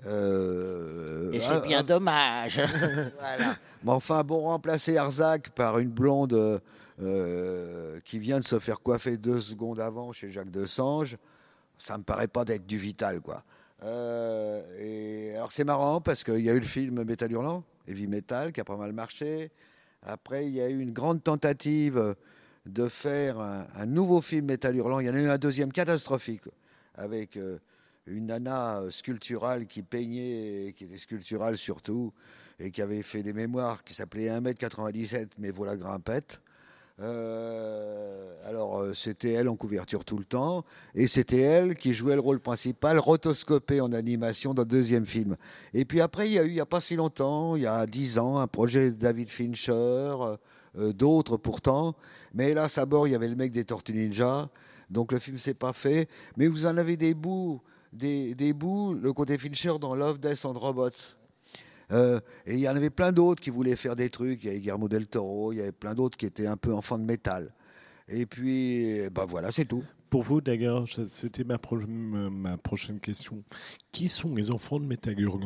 euh, Et c'est euh, bien euh, dommage. Voilà. Mais enfin, bon, remplacer Arzac par une blonde euh, qui vient de se faire coiffer deux secondes avant chez Jacques Desange, ça me paraît pas d'être du vital, quoi. Euh, et alors c'est marrant parce qu'il y a eu le film Métal Hurlant, Heavy Metal, qui a pas mal marché. Après, il y a eu une grande tentative de faire un, un nouveau film Métal Hurlant. Il y en a eu un deuxième catastrophique avec euh, une nana sculpturale qui peignait, qui était sculpturale surtout, et qui avait fait des mémoires qui s'appelaient un mètre quatre-vingt-dix-sept, mais voilà grimpette. Euh, alors, c'était elle en couverture tout le temps, et c'était elle qui jouait le rôle principal, rotoscopé en animation dans le deuxième film. Et puis après, il y a eu, il n'y a pas si longtemps, il y a dix ans, un projet de David Fincher, euh, d'autres pourtant, mais là, à bord, il y avait le mec des Tortues Ninja, donc le film s'est pas fait, mais vous en avez des bouts, des, des bouts, le côté Fincher dans Love, Death and Robots. Euh, et il y en avait plein d'autres qui voulaient faire des trucs. Il y avait Guillermo del Toro, il y avait plein d'autres qui étaient un peu enfants de métal. Et puis, ben voilà, c'est tout. Pour vous, d'ailleurs, c'était ma, pro- ma prochaine question. Qui sont les enfants de Métal Hurlant ?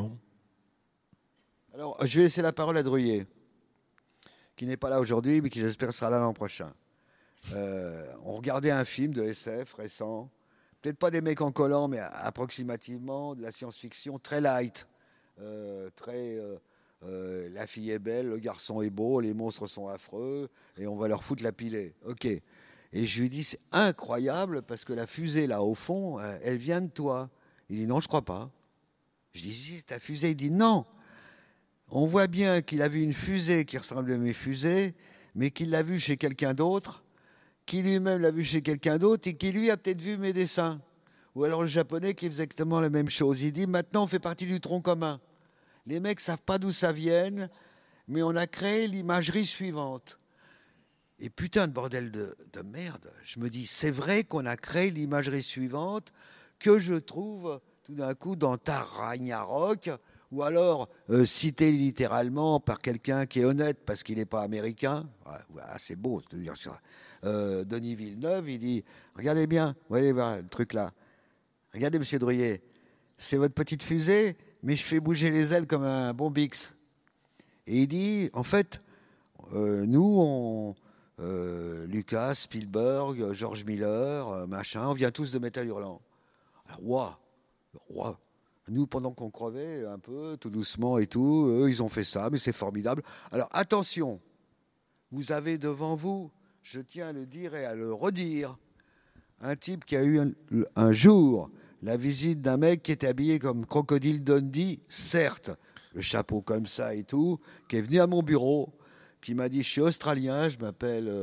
Alors, je vais laisser la parole à Druyer, qui n'est pas là aujourd'hui, mais qui j'espère sera là l'an prochain. Euh, on regardait un film de S F récent, peut-être pas des mecs en collant, mais approximativement de la science-fiction très light. Euh, très euh, euh, la fille est belle, le garçon est beau, les monstres sont affreux et on va leur foutre la pilée. Ok. Et je lui dis c'est incroyable parce que la fusée là au fond, euh, elle vient de toi. Il dit non, je crois pas. Je dis si, c'est ta fusée. Il dit non. On voit bien qu'il a vu une fusée qui ressemble à mes fusées, mais qu'il l'a vue chez quelqu'un d'autre, qui lui-même l'a vue chez quelqu'un d'autre et qui lui a peut-être vu mes dessins. Ou alors le japonais qui faisait exactement la même chose. Il dit, maintenant, on fait partie du tronc commun. Les mecs ne savent pas d'où ça vient, mais on a créé l'imagerie suivante. Et putain de bordel de, de merde. Je me dis, c'est vrai qu'on a créé l'imagerie suivante que je trouve tout d'un coup dans Thar Ragnarok, ou alors euh, cité littéralement par quelqu'un qui est honnête parce qu'il n'est pas américain. Ouais, ouais, c'est beau, c'est-à-dire ça. Euh, Denis Villeneuve, il dit, regardez bien, vous voyez voir le truc là. Regardez, monsieur Druyer, c'est votre petite fusée, mais je fais bouger les ailes comme un bon Bix. Et il dit, en fait, euh, nous, on, euh, Lucas, Spielberg, George Miller, euh, machin, on vient tous de Métal Hurlant. Alors, waouh, waouh. Nous, pendant qu'on crevait un peu, tout doucement et tout, eux, ils ont fait ça, mais c'est formidable. Alors, attention, vous avez devant vous, je tiens à le dire et à le redire, un type qui a eu un, un jour la visite d'un mec qui était habillé comme Crocodile Dundee, certes, le chapeau comme ça et tout, qui est venu à mon bureau, qui m'a dit, je suis australien, je m'appelle euh,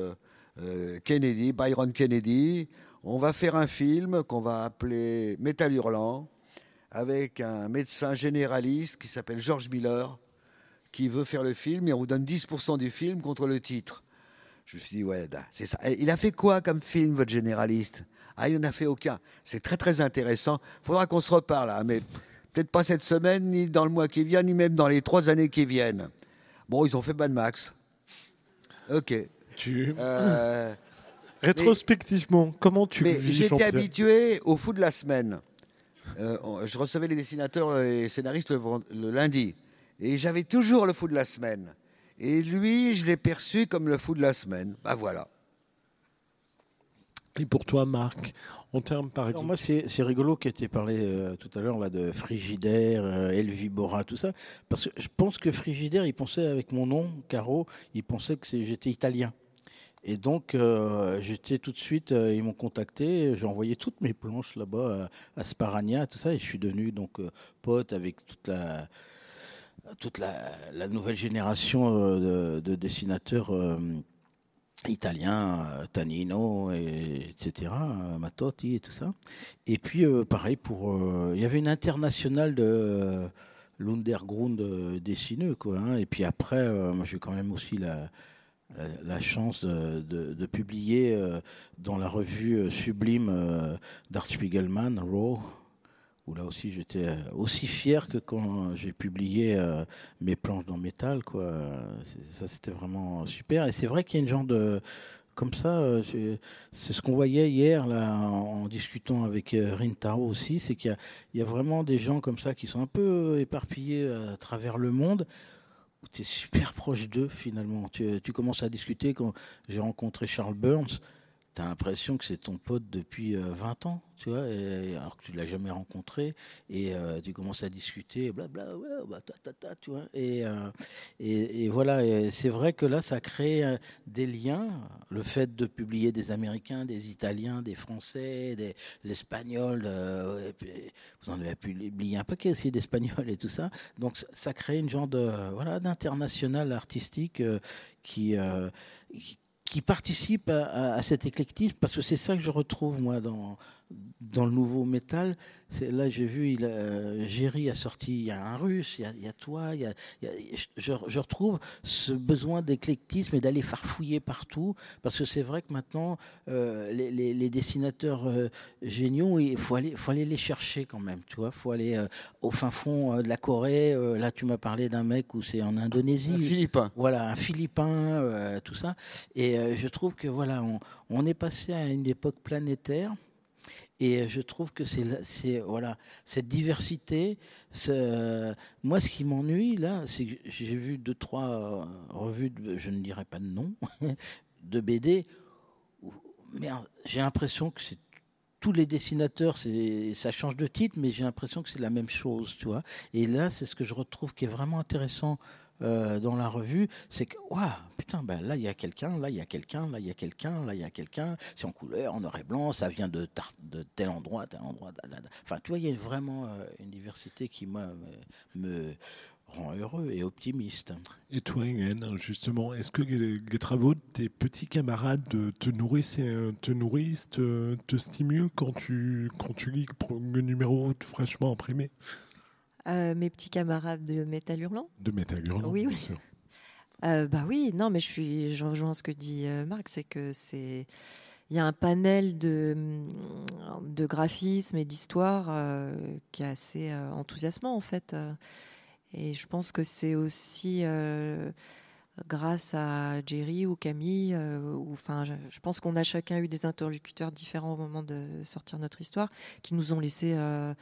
euh, Kennedy, Byron Kennedy. On va faire un film qu'on va appeler Métal hurlant, avec un médecin généraliste qui s'appelle George Miller, qui veut faire le film, et on vous donne dix pour cent du film contre le titre. Je me suis dit, ouais, c'est ça. Et il a fait quoi comme film, votre généraliste? Ah, il n'en a fait aucun. C'est très, très intéressant. Il faudra qu'on se reparle, hein, mais peut-être pas cette semaine, ni dans le mois qui vient, ni même dans les trois années qui viennent. Bon, ils ont fait Mad Max. Ok. Tu... Euh, Rétrospectivement, mais, comment tu mais le vis, j'étais Jean-Pierre ? habitué au Fou de la semaine. Euh, je recevais les dessinateurs et les scénaristes le, le lundi. Et j'avais toujours le Fou de la semaine. Et lui, je l'ai perçu comme le Fou de la semaine. Ben voilà. Et pour toi, Marc, en termes par Alors exemple... moi, c'est, c'est rigolo qui a été parlé euh, tout à l'heure là, de Frigidaire, euh, Elvibora, tout ça. Parce que je pense que Frigidaire, il pensait avec mon nom, Caro, il pensait que c'est, j'étais italien. Et donc, euh, j'étais tout de suite, euh, ils m'ont contacté, j'ai envoyé toutes mes planches là-bas à, à Sparagna, tout ça, et je suis devenu donc euh, pote avec toute la, toute la, la nouvelle génération euh, de, de dessinateurs euh, italiens, euh, Tanino, et, etc., euh, Matotti et tout ça. Et puis, euh, pareil, pour, euh, il y avait une internationale de euh, l'underground euh, dessineux, quoi. Hein, et puis après, euh, moi, j'ai quand même aussi la La, la chance de, de, de publier euh, dans la revue euh, sublime euh, d'Art Spiegelman, Raw, où là aussi j'étais euh, aussi fier que quand j'ai publié euh, mes planches dans métal, quoi. C'est, ça c'était vraiment super. Et c'est vrai qu'il y a une genre de comme ça, euh, c'est, c'est ce qu'on voyait hier là en, en discutant avec euh, Rintaro aussi, c'est qu'il y a, il y a vraiment des gens comme ça qui sont un peu éparpillés à travers le monde. Tu es super proche d'eux finalement. Tu, tu commences à discuter. Quand j'ai rencontré Charles Burns, tu as l'impression que c'est ton pote depuis euh, vingt ans, tu vois, et, alors que tu ne l'as jamais rencontré. Et euh, tu commences à discuter, blabla, ouais, bah, ta, ta, ta, tu vois. Et, euh, et, et voilà, et c'est vrai que là, ça crée euh, des liens. Le fait de publier des Américains, des Italiens, des Français, des, des Espagnols, euh, et puis, vous en avez publié un paquet aussi d'Espagnols et tout ça. Donc ça, ça crée une genre de, voilà, d'international artistique euh, qui... Euh, qui qui participe à, à, à cet éclectisme, parce que c'est ça que je retrouve, moi, dans, dans le nouveau métal. C'est, là, j'ai vu, il a, Géry a sorti, il y a un Russe, il y a, il y a toi, il y a, il y a, je, je retrouve ce besoin d'éclectisme et d'aller farfouiller partout, parce que c'est vrai que maintenant, euh, les, les, les dessinateurs euh, géniaux, il faut aller, faut aller les chercher quand même, tu vois, il faut aller euh, au fin fond euh, de la Corée. Euh, là, tu m'as parlé d'un mec où c'est en Indonésie. Un Philippin. Voilà, un Philippin, euh, tout ça. Et euh, je trouve que voilà, on, on est passé à une époque planétaire. Et je trouve que c'est, c'est voilà, cette diversité. C'est, moi, ce qui m'ennuie là, c'est que j'ai vu deux trois revues, de, je ne dirais pas de nom, de B D. Où, mais j'ai l'impression que c'est tous les dessinateurs, c'est, ça change de titre, mais j'ai l'impression que c'est la même chose, tu vois. Et là, c'est ce que je retrouve qui est vraiment intéressant. Euh, dans la revue, c'est que waouh, putain, ben là il y a quelqu'un, là il y a quelqu'un, là il y a quelqu'un, là il y a quelqu'un, c'est en couleur, en noir et blanc, ça vient de, tar- de tel endroit, tel endroit, da, da, da. Enfin tu vois, il y a vraiment euh, une diversité qui moi me, me rend heureux et optimiste. Et toi, Hélène, justement, est-ce que les, les travaux de tes petits camarades te nourrissent, te, nourrissent, te, te stimulent quand tu, quand tu lis le numéro fraîchement imprimé? Euh, mes petits camarades de Métal Hurlant. De Métal Hurlant, oui, bien oui. sûr. Euh, bah oui, non, mais je suis, je rejoins ce que dit euh, Marc, c'est que c'est, il y a un panel de, de graphisme et d'histoire euh, qui est assez euh, enthousiasmant en fait. Et je pense que c'est aussi euh, grâce à Géry ou Camille, euh, ou, enfin, je, je pense qu'on a chacun eu des interlocuteurs différents au moment de sortir notre histoire, qui nous ont laissé euh,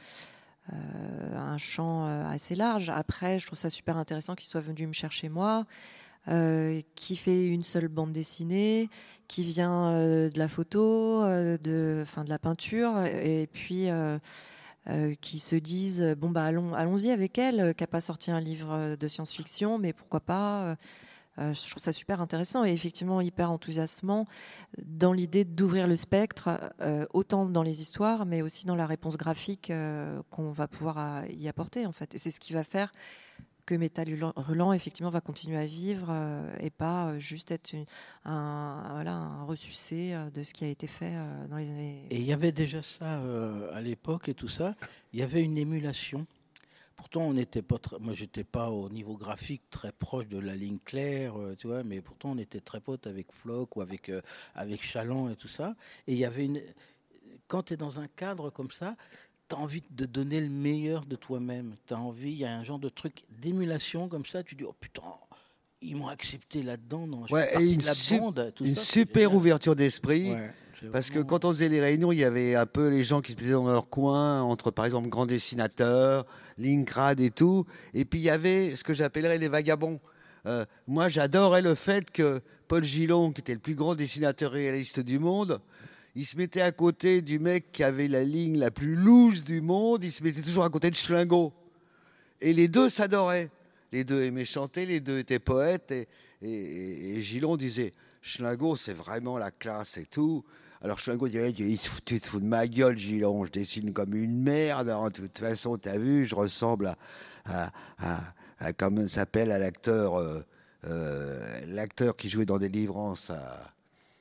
Euh, un champ euh, assez large. Après, je trouve ça super intéressant qu'il soit venu me chercher moi, euh, qui fait une seule bande dessinée, qui vient euh, de la photo, euh, de, enfin, de la peinture, et puis euh, euh, qui se disent bon bah allons, allons-y avec elle, qui n'a pas sorti un livre de science-fiction, mais pourquoi pas. Euh, je trouve ça super intéressant et effectivement hyper enthousiasmant dans l'idée d'ouvrir le spectre, euh, autant dans les histoires, mais aussi dans la réponse graphique euh, qu'on va pouvoir à, y apporter en fait. Et c'est ce qui va faire que Métal Hurlant, effectivement, va continuer à vivre euh, et pas juste être une, un, voilà, un ressucé de ce qui a été fait euh, dans les années... Et il y avait déjà ça euh, à l'époque et tout ça. Il y avait une émulation. Pourtant, on n'était pas très, moi, j'étais pas au niveau graphique très proche de la ligne claire, euh, tu vois, mais pourtant, on était très potes avec Flock ou avec, euh, avec Chaland et tout ça. Et il y avait une... Quand tu es dans un cadre comme ça, tu as envie de donner le meilleur de toi-même. Tu as envie, il y a un genre de truc d'émulation comme ça. Tu dis, oh putain, ils m'ont accepté là-dedans. Non, je ouais, fais partie et une, de la su- bande, tout une ça, super ouverture d'esprit. Ouais, parce vraiment... que quand on faisait les réunions, il y avait un peu les gens qui se mettaient dans leur coin, entre par exemple grands dessinateurs, Linkrad et tout. Et puis il y avait ce que j'appellerais les vagabonds. Euh, moi, j'adorais le fait que Paul Gillon, qui était le plus grand dessinateur réaliste du monde, il se mettait à côté du mec qui avait la ligne la plus loose du monde. Il se mettait toujours à côté de Schlingo. Et les deux s'adoraient. Les deux aimaient chanter, les deux étaient poètes. Et, et, et Gillon disait, Schlingo, c'est vraiment la classe et tout. Alors Schlingo disait, tu te fous de ma gueule, Gillon, je dessine comme une merde. De toute façon, t'as vu, je ressemble à, à, à, à comment ça s'appelle, à l'acteur, euh, euh, l'acteur qui jouait dans Délivrance, à,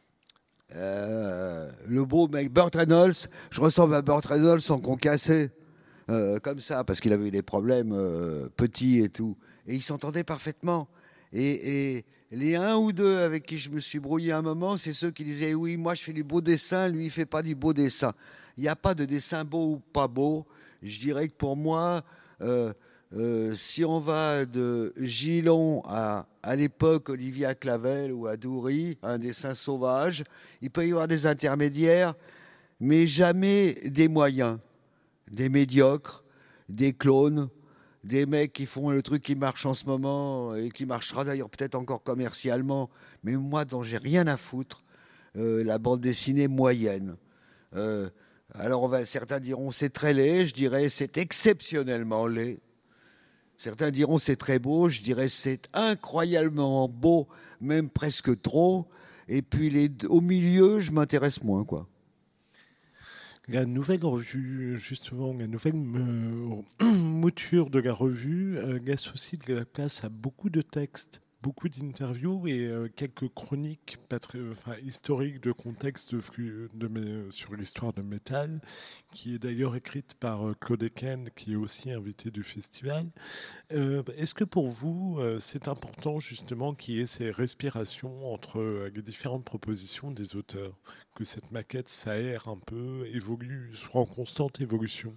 euh, le beau mec, Burt Reynolds. Je ressemble à Burt Reynolds sans concasser, euh, comme ça, parce qu'il avait eu des problèmes euh, petits et tout. Et il s'entendait parfaitement. Et, et les un ou deux avec qui je me suis brouillé un moment, c'est ceux qui disaient oui, moi je fais du beau dessin, lui il fait pas du beau dessin. Il n'y a pas de dessin beau ou pas beau. Je dirais que pour moi, euh, euh, si on va de Gillon à, à l'époque Olivia Clavel ou à Doury, un dessin sauvage, il peut y avoir des intermédiaires, mais jamais des moyens, des médiocres, des clones, des mecs qui font le truc qui marche en ce moment et qui marchera d'ailleurs peut-être encore commercialement, mais moi dont j'ai rien à foutre, euh, la bande dessinée moyenne. Euh, alors on va, certains diront c'est très laid, je dirais c'est exceptionnellement laid. Certains diront c'est très beau, je dirais c'est incroyablement beau, même presque trop. Et puis les, au milieu, je m'intéresse moins, quoi. La nouvelle revue, justement, la nouvelle me- mouture de la revue euh, laisse aussi de la place à beaucoup de textes, beaucoup d'interviews et euh, quelques chroniques patri- enfin, historiques de contexte de flux- de mé- sur l'histoire de métal, qui est d'ailleurs écrite par euh, Claude Eken, qui est aussi invité du festival. Euh, est-ce que pour vous, euh, c'est important justement qu'il y ait ces respirations entre euh, les différentes propositions des auteurs, que cette maquette s'aère un peu, évolue, soit en constante évolution?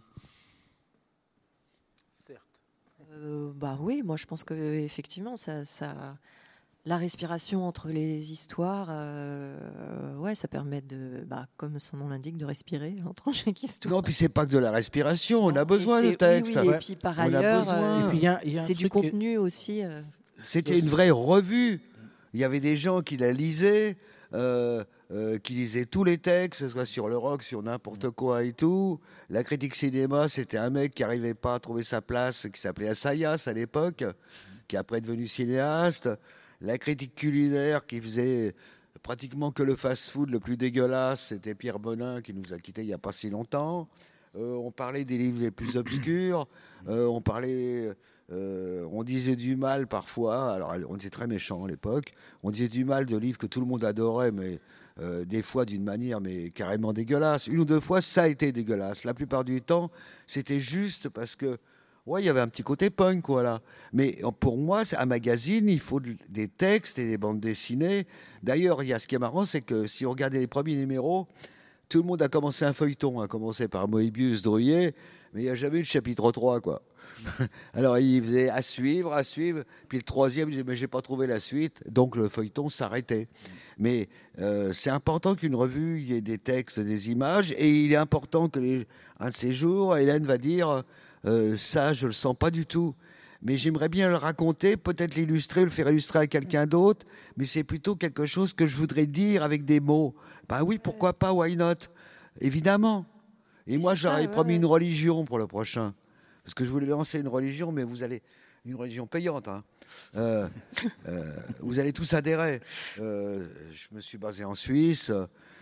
Euh, bah oui, moi je pense que effectivement, ça, ça, la respiration entre les histoires, euh, ouais, ça permet de, bah, comme son nom l'indique, de respirer entre chaque histoire. Non, puis c'est pas que de la respiration, on Non, a besoin et de c'est- texte. Oui, oui, Ouais. et puis par On a ailleurs, besoin. euh, Et puis, il y a- il y a un c'est du truc que- contenu aussi. euh, C'était une vraie revue. Il y avait des gens qui la lisaient, euh, euh, qui lisaient tous les textes, que ce soit sur le rock, sur n'importe quoi et tout. La critique cinéma, c'était un mec qui n'arrivait pas à trouver sa place, qui s'appelait Assayas à l'époque, qui est après devenu cinéaste. La critique culinaire, qui faisait pratiquement que le fast-food le plus dégueulasse, c'était Pierre Bonin, qui nous a quittés il n'y a pas si longtemps. Euh, on parlait des livres les plus obscurs. Euh, on parlait... Euh, on disait du mal parfois, alors on était très méchants à l'époque, on disait du mal de livres que tout le monde adorait, mais euh, des fois d'une manière mais carrément dégueulasse. Une ou deux fois, ça a été dégueulasse. La plupart du temps, c'était juste parce que, ouais, il y avait un petit côté punk, voilà. Mais pour moi, un magazine, il faut des textes et des bandes dessinées. D'ailleurs, il y a ce qui est marrant, c'est que si on regardait les premiers numéros, tout le monde a commencé un feuilleton, a commencé par Moebius, Druyer, mais il n'y a jamais eu le chapitre trois, quoi. Alors il faisait à suivre, à suivre, puis le troisième, il disait mais j'ai pas trouvé la suite, donc le feuilleton s'arrêtait. Mais euh, c'est important qu'une revue, il y ait des textes, des images, et il est important que les... un de ces jours, Hélène va dire euh, ça, je le sens pas du tout. Mais j'aimerais bien le raconter, peut-être l'illustrer, le faire illustrer à quelqu'un d'autre, mais c'est plutôt quelque chose que je voudrais dire avec des mots. Ben oui, pourquoi pas, why not? Évidemment. Et moi, j'aurais promis une religion pour le prochain. Parce que je voulais lancer une religion, mais vous allez... Une religion payante, hein. Euh, euh, vous allez tous adhérer. Euh, je me suis basé en Suisse.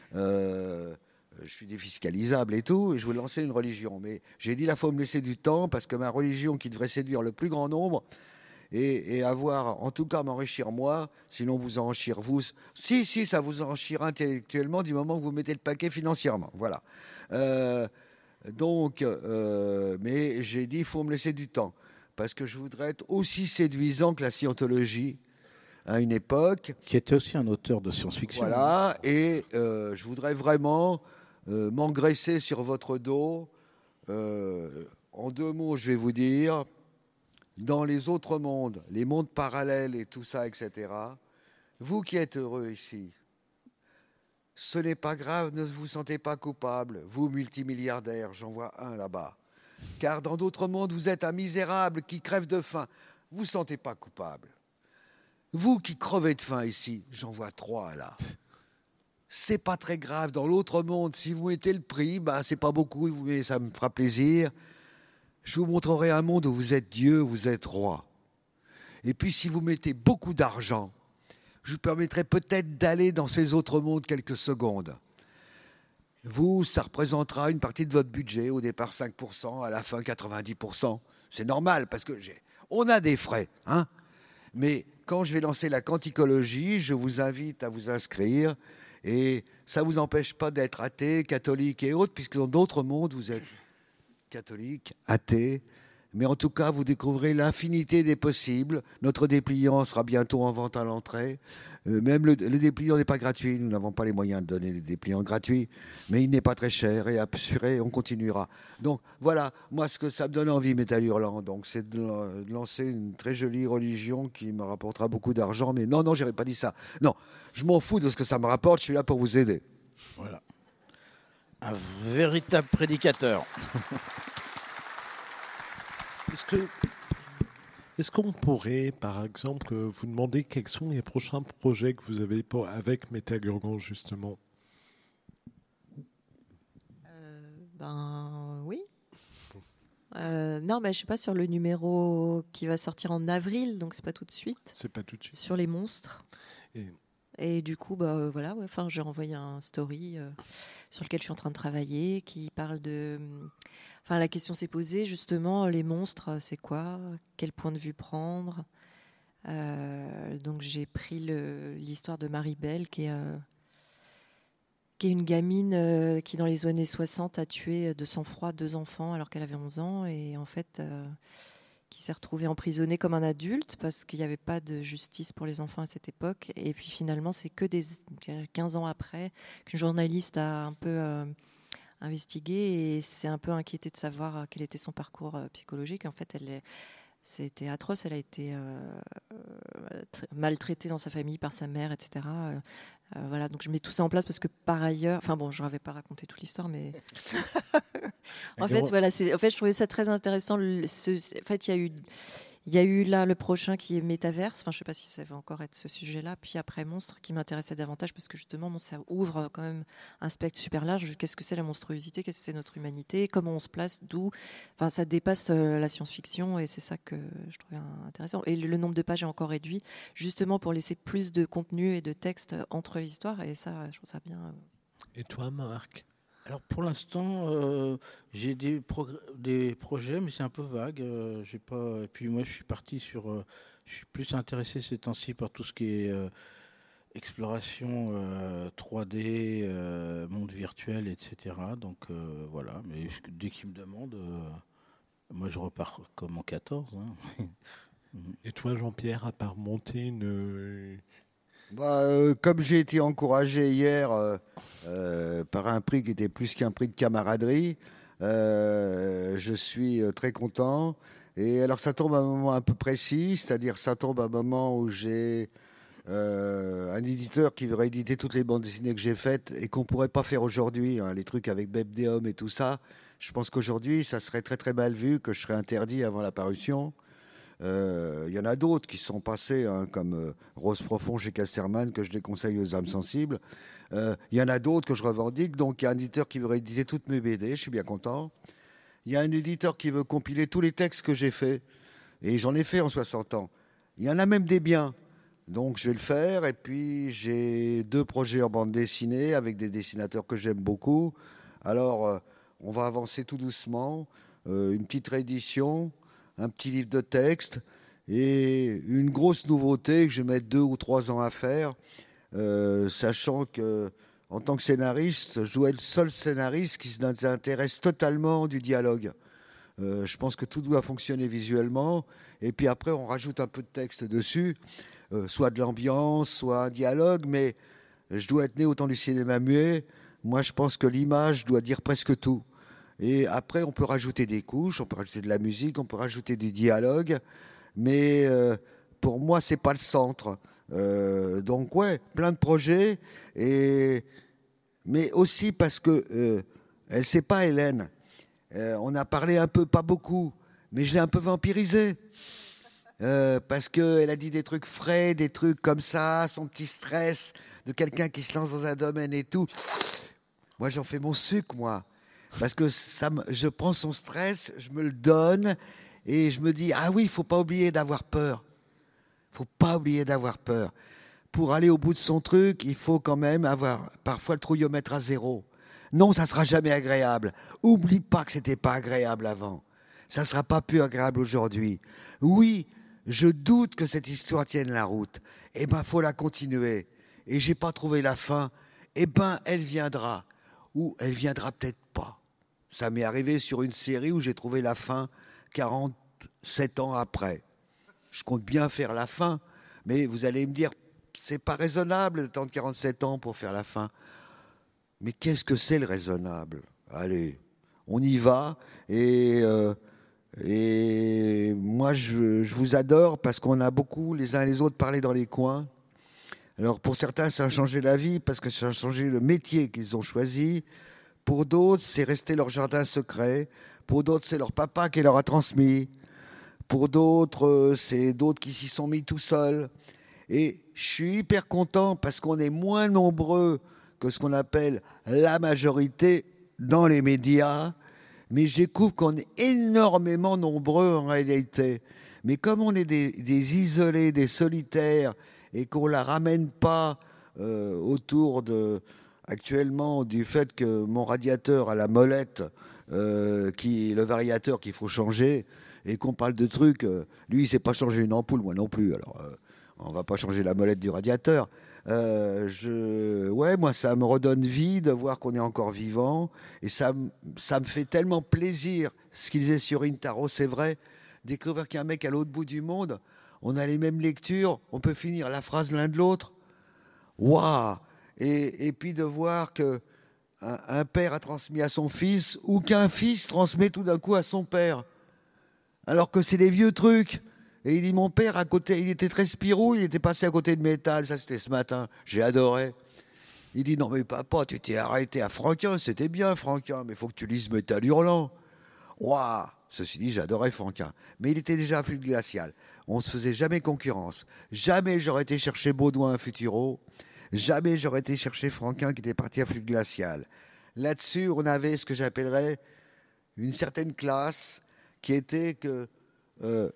Euh, je suis défiscalisable et tout. Et je voulais lancer une religion. Mais j'ai dit, là, il faut me laisser du temps, parce que ma religion, qui devrait séduire le plus grand nombre, et, et avoir, en tout cas, m'enrichir moi, sinon vous enrichir vous. Si, si, ça vous enrichira intellectuellement du moment que vous mettez le paquet financièrement. Voilà. Euh, donc, euh, mais j'ai dit, il faut me laisser du temps, parce que je voudrais être aussi séduisant que la scientologie à une époque. Qui était aussi un auteur de science-fiction. Voilà, et euh, je voudrais vraiment euh, m'engraisser sur votre dos. Euh, en deux mots, je vais vous dire, dans les autres mondes, les mondes parallèles et tout ça, et cetera, vous qui êtes heureux ici, ce n'est pas grave, ne vous sentez pas coupable, vous multimilliardaires, j'en vois un là-bas. Car dans d'autres mondes, vous êtes un misérable qui crève de faim, vous ne vous sentez pas coupable. Vous qui crevez de faim ici, j'en vois trois là. C'est pas très grave. Dans l'autre monde, si vous mettez le prix, bah, c'est pas beaucoup, mais ça me fera plaisir. Je vous montrerai un monde où vous êtes Dieu, vous êtes roi. Et puis si vous mettez beaucoup d'argent, je vous permettrai peut-être d'aller dans ces autres mondes quelques secondes. Vous, ça représentera une partie de votre budget, au départ cinq pour cent, à la fin quatre-vingt-dix pour cent. C'est normal, parce que j'ai... on a des frais, hein. Mais quand je vais lancer la quanticologie, je vous invite à vous inscrire, et ça ne vous empêche pas d'être athée, catholique et autres, puisque dans d'autres mondes, vous êtes catholique, athée, mais en tout cas, vous découvrirez l'infinité des possibles. Notre dépliant sera bientôt en vente à l'entrée. Euh, même le, le dépliant n'est pas gratuit. Nous n'avons pas les moyens de donner des dépliants gratuits, mais il n'est pas très cher et assuré, on continuera. Donc voilà, moi, ce que ça me donne envie, Métal Hurlant, donc, c'est de, de lancer une très jolie religion qui me rapportera beaucoup d'argent. Mais non, non, je n'aurais pas dit ça. Non, je m'en fous de ce que ça me rapporte. Je suis là pour vous aider. Voilà. Un véritable prédicateur. Est-ce que, est-ce qu'on pourrait, par exemple, vous demander quels sont les prochains projets que vous avez pour, avec Métal Hurlant, justement? euh, Ben oui. Euh, non, ben, je sais pas, sur le numéro qui va sortir en avril, donc c'est pas tout de suite. C'est pas tout de suite. Sur les monstres. Et... Et du coup, bah, euh, voilà, ouais, enfin, j'ai envoyé un story euh, sur lequel je suis en train de travailler, qui parle de... Enfin, la question s'est posée, justement, les monstres, c'est quoi? Quel point de vue prendre? euh, Donc, j'ai pris le, l'histoire de Marie-Belle, qui est, euh, qui est une gamine euh, qui, dans les années soixante, a tué de sang-froid deux enfants alors qu'elle avait onze ans. Et en fait... Euh, qui s'est retrouvé emprisonné comme un adulte parce qu'il n'y avait pas de justice pour les enfants à cette époque. Et puis finalement, c'est que des quinze ans après qu'une journaliste a un peu euh, investigué et s'est un peu inquiétée de savoir quel était son parcours euh, psychologique. En fait, elle est, c'était atroce. Elle a été euh, euh, maltraitée dans sa famille par sa mère, et cetera. Euh, euh, voilà, donc je mets tout ça en place parce que par ailleurs, enfin bon, je n'avais pas raconté toute l'histoire, mais en fait, voilà, c'est, en fait, je trouvais ça très intéressant. Le, ce, en fait, il y a eu, il y a eu là le prochain qui est Métaverse. Enfin, je sais pas si ça va encore être ce sujet-là. Puis après Monstre, qui m'intéressait davantage parce que justement, bon, ça ouvre quand même un spectre super large. Qu'est-ce que c'est la monstruosité? Qu'est-ce que c'est notre humanité? Comment on se place? D'où? Enfin, ça dépasse euh, la science-fiction et c'est ça que je trouvais intéressant. Et le, le nombre de pages est encore réduit, justement pour laisser plus de contenu et de texte entre les histoires. Et ça, je trouve ça bien. Et toi, Marc? Alors pour l'instant, euh, j'ai des, progr- des projets, mais c'est un peu vague. Euh, j'ai pas. Et puis moi, je suis parti sur. Euh, je suis plus intéressé ces temps-ci par tout ce qui est euh, exploration euh, trois D, euh, monde virtuel, et cetera. Donc euh, voilà. Mais je- dès qu'ils me demandent, euh, moi je repars comme en quatorze. Hein. Et toi, Jean-Pierre, à part monter une... Bah, euh, comme j'ai été encouragé hier euh, euh, par un prix qui était plus qu'un prix de camaraderie, euh, je suis euh, très content. Et alors ça tombe à un moment un peu précis, c'est-à-dire ça tombe à un moment où j'ai euh, un éditeur qui veut rééditer toutes les bandes dessinées que j'ai faites et qu'on ne pourrait pas faire aujourd'hui, hein, les trucs avec Bebdeum et tout ça. Je pense qu'aujourd'hui, ça serait très très mal vu, que je serais interdit avant la parution. Il euh, y en a d'autres qui sont passés, hein, comme euh, Rose Profond chez Casterman, que je déconseille aux âmes sensibles. Il euh, y en a d'autres que je revendique. Donc, il y a un éditeur qui veut rééditer toutes mes B D, je suis bien content. Il y a un éditeur qui veut compiler tous les textes que j'ai faits. Et j'en ai fait en soixante ans. Il y en a même des biens. Donc, je vais le faire. Et puis, j'ai deux projets en bande dessinée avec des dessinateurs que j'aime beaucoup. Alors, euh, on va avancer tout doucement. Euh, une petite réédition, un petit livre de texte, Et une grosse nouveauté que je vais mettre deux ou trois ans à faire, euh, sachant que en tant que scénariste, je dois être le seul scénariste qui s'intéresse totalement du dialogue. Euh, je pense que tout doit fonctionner visuellement, et puis après on rajoute un peu de texte dessus, euh, soit de l'ambiance, soit un dialogue, mais je dois être né au temps du cinéma muet. Moi je pense que l'image doit dire presque tout. Et après on peut rajouter des couches, on peut rajouter de la musique, on peut rajouter du dialogue, mais euh, pour moi c'est pas le centre. Euh, donc ouais, plein de projets, et mais aussi parce que euh, elle sait pas, Hélène. Euh, on a parlé un peu, pas beaucoup, mais je l'ai un peu vampirisée. Euh, parce qu'elle a dit des trucs frais, des trucs comme ça, son petit stress de quelqu'un qui se lance dans un domaine et tout. Moi, j'en fais mon sucre, moi. Parce que ça, je prends son stress, je me le donne, et je me dis, ah oui, il ne faut pas oublier d'avoir peur. Il ne faut pas oublier d'avoir peur. Pour aller au bout de son truc, il faut quand même avoir parfois le trouillomètre à zéro. Non, ça ne sera jamais agréable. Oublie pas que ce n'était pas agréable avant. Ça ne sera pas plus agréable aujourd'hui. Oui, je doute que cette histoire tienne la route. Eh bien, il faut la continuer. Et je n'ai pas trouvé la fin. Eh bien, elle viendra. Ou elle viendra peut-être pas. Ça m'est arrivé sur une série où j'ai trouvé la fin quarante-sept ans après. Je compte bien faire la fin. Mais vous allez me dire, c'est pas raisonnable d'attendre quarante-sept ans pour faire la fin. Mais qu'est-ce que c'est le raisonnable? Allez, on y va. Et, euh, et moi, je, je vous adore parce qu'on a beaucoup, les uns et les autres, parlé dans les coins. Alors, pour certains, ça a changé la vie parce que ça a changé le métier qu'ils ont choisi. Pour d'autres, c'est resté leur jardin secret. Pour d'autres, c'est leur papa qui leur a transmis. Pour d'autres, c'est d'autres qui s'y sont mis tout seuls. Et je suis hyper content parce qu'on est moins nombreux que ce qu'on appelle la majorité dans les médias, mais je découvre qu'on est énormément nombreux en réalité. Mais comme on est des, des isolés, des solitaires, et qu'on ne la ramène pas euh, autour de, actuellement du fait que mon radiateur a la molette, euh, qui, le variateur qu'il faut changer, et qu'on parle de trucs, euh, lui il ne sait pas changer une ampoule, moi non plus, alors euh, on ne va pas changer la molette du radiateur. Euh, je, ouais, moi, ça me redonne vie de voir qu'on est encore vivant. Et ça, ça me fait tellement plaisir. Ce qu'il disait sur Intaro, c'est vrai. Découvrir qu'un mec à l'autre bout du monde, on a les mêmes lectures, on peut finir la phrase l'un de l'autre. Waouh! Et, et puis de voir qu'un un père a transmis à son fils, ou qu'un fils transmet tout d'un coup à son père. Alors que c'est des vieux trucs. Et il dit, mon père, à côté, il était très spirou, il était passé à côté de métal, ça c'était ce matin, j'ai adoré. Il dit, non mais papa, tu t'es arrêté à Franquin, c'était bien Franquin, mais il faut que tu lises Métal Hurlant. Waouh! Ceci dit, j'adorais Franquin. Mais il était déjà à Flux Glacial. On ne se faisait jamais concurrence. Jamais j'aurais été chercher Baudouin à Futuro. Jamais j'aurais été chercher Franquin qui était parti à Flux Glacial. Là-dessus, on avait ce que j'appellerais une certaine classe qui était que... Euh,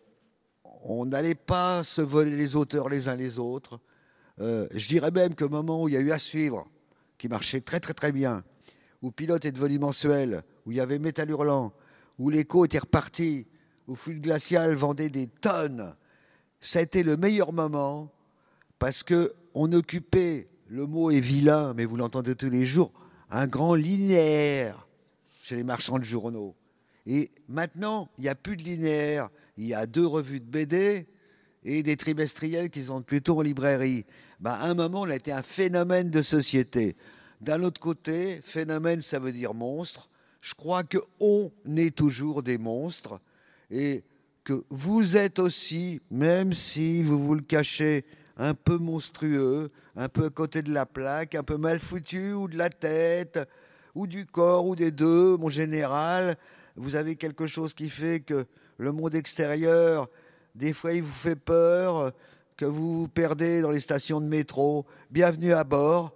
on n'allait pas se voler les auteurs les uns les autres. Euh, je dirais même qu'au moment où il y a eu À suivre, qui marchait très très très bien, où Pilote est devenu mensuel, où il y avait Métal Hurlant, où l'écho était reparti, où Flux Glacial vendait des tonnes, ça a été le meilleur moment parce qu'on occupait, le mot est vilain, mais vous l'entendez tous les jours, un grand linéaire chez les marchands de journaux. Et maintenant, il n'y a plus de linéaire. Il y a deux revues de B D et des trimestriels qui se vendent plutôt en librairie. Ben, à un moment, on a été un phénomène de société. D'un autre côté, phénomène, ça veut dire monstre. Je crois qu'on est toujours des monstres et que vous êtes aussi, même si vous vous le cachez, un peu monstrueux, un peu à côté de la plaque, un peu mal foutu, ou de la tête, ou du corps, ou des deux, mon général. Vous avez quelque chose qui fait que le monde extérieur, des fois, il vous fait peur, que vous vous perdez dans les stations de métro. Bienvenue à bord.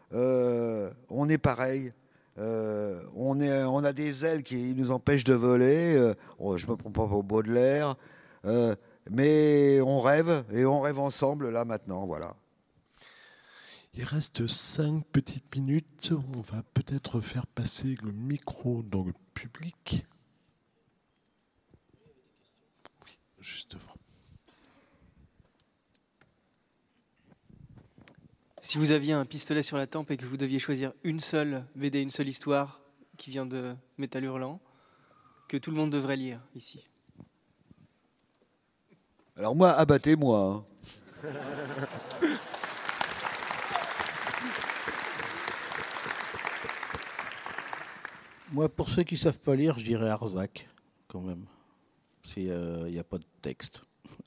Euh, on est pareil. Euh, on, est, on a des ailes qui nous empêchent de voler. Euh, je ne me prends pas pour Baudelaire. Euh, mais on rêve, et on rêve ensemble, là, maintenant. Voilà. Il reste cinq petites minutes. On va peut-être faire passer le micro dans le public. Oui, juste devant. Si vous aviez un pistolet sur la tempe et que vous deviez choisir une seule B D, une seule histoire qui vient de Métal Hurlant, que tout le monde devrait lire ici. Alors moi, abattez-moi. Hein. Moi, pour ceux qui ne savent pas lire, je dirais Arzac, quand même. Il n'y euh, a pas de texte.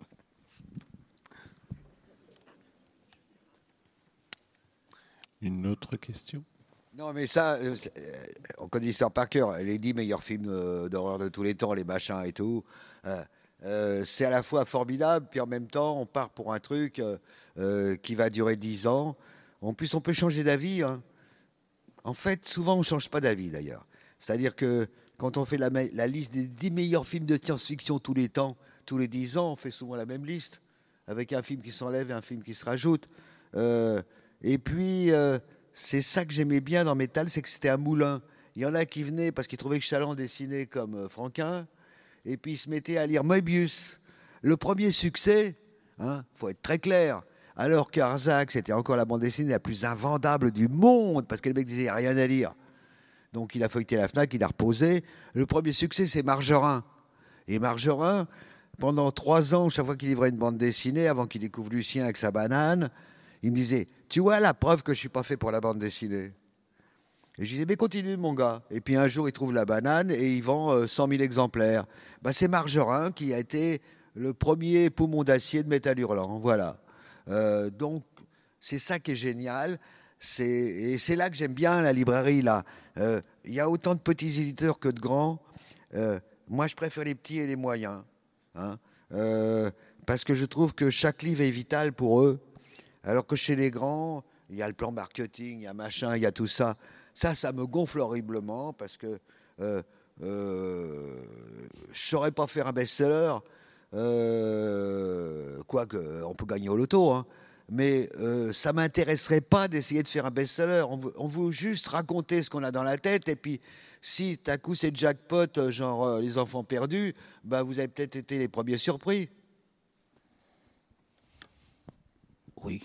Une autre question ? Non, mais ça, euh, on connaît l'histoire par cœur. Les dix meilleurs films euh, d'horreur de tous les temps, les machins et tout. Euh, euh, c'est à la fois formidable, puis en même temps, on part pour un truc euh, euh, qui va durer dix ans. En plus, on peut changer d'avis. Hein. En fait, souvent, on ne change pas d'avis, d'ailleurs. C'est-à-dire que quand on fait la, la liste des dix meilleurs films de science-fiction tous les temps, tous les dix ans, on fait souvent la même liste, avec un film qui s'enlève et un film qui se rajoute. Euh, et puis... Euh, c'est ça que j'aimais bien dans Métal, c'est que c'était un moulin. Il y en a qui venaient parce qu'ils trouvaient que Chaland dessinait comme Franquin, et puis ils se mettaient à lire Moebius. Le premier succès, il hein, faut être très clair, alors qu'Arzac, c'était encore la bande dessinée la plus invendable du monde, parce que le mec disait, il n'y a rien à lire. Donc il a feuilleté la FNAC, il a reposé. Le premier succès, c'est Margerin. Et Margerin, pendant trois ans, chaque fois qu'il livrait une bande dessinée, avant qu'il découvre Lucien avec sa banane, il me disait, tu vois la preuve que je ne suis pas fait pour la bande dessinée. Et je disais, mais continue mon gars. Et puis un jour, il trouve la banane et il vend euh, cent mille exemplaires. Ben, c'est Margerin qui a été le premier poumon d'acier de Métal Hurlant. Voilà. Euh, donc, c'est ça qui est génial. C'est, et c'est là que j'aime bien la librairie. Là. Euh, il y a autant de petits éditeurs que de grands. Euh, moi, je préfère les petits et les moyens. Hein. Euh, parce que je trouve que chaque livre est vital pour eux. Alors que chez les grands, il y a le plan marketing, il y a machin, il y a tout ça. Ça, ça me gonfle horriblement parce que euh, euh, je ne saurais pas faire un best-seller, euh, quoique on peut gagner au loto, hein, mais euh, ça ne m'intéresserait pas d'essayer de faire un best-seller. On veut, on veut juste raconter ce qu'on a dans la tête et puis si d'un coup c'est jackpot, genre euh, Les Enfants Perdus, bah, vous avez peut-être été les premiers surpris. Oui.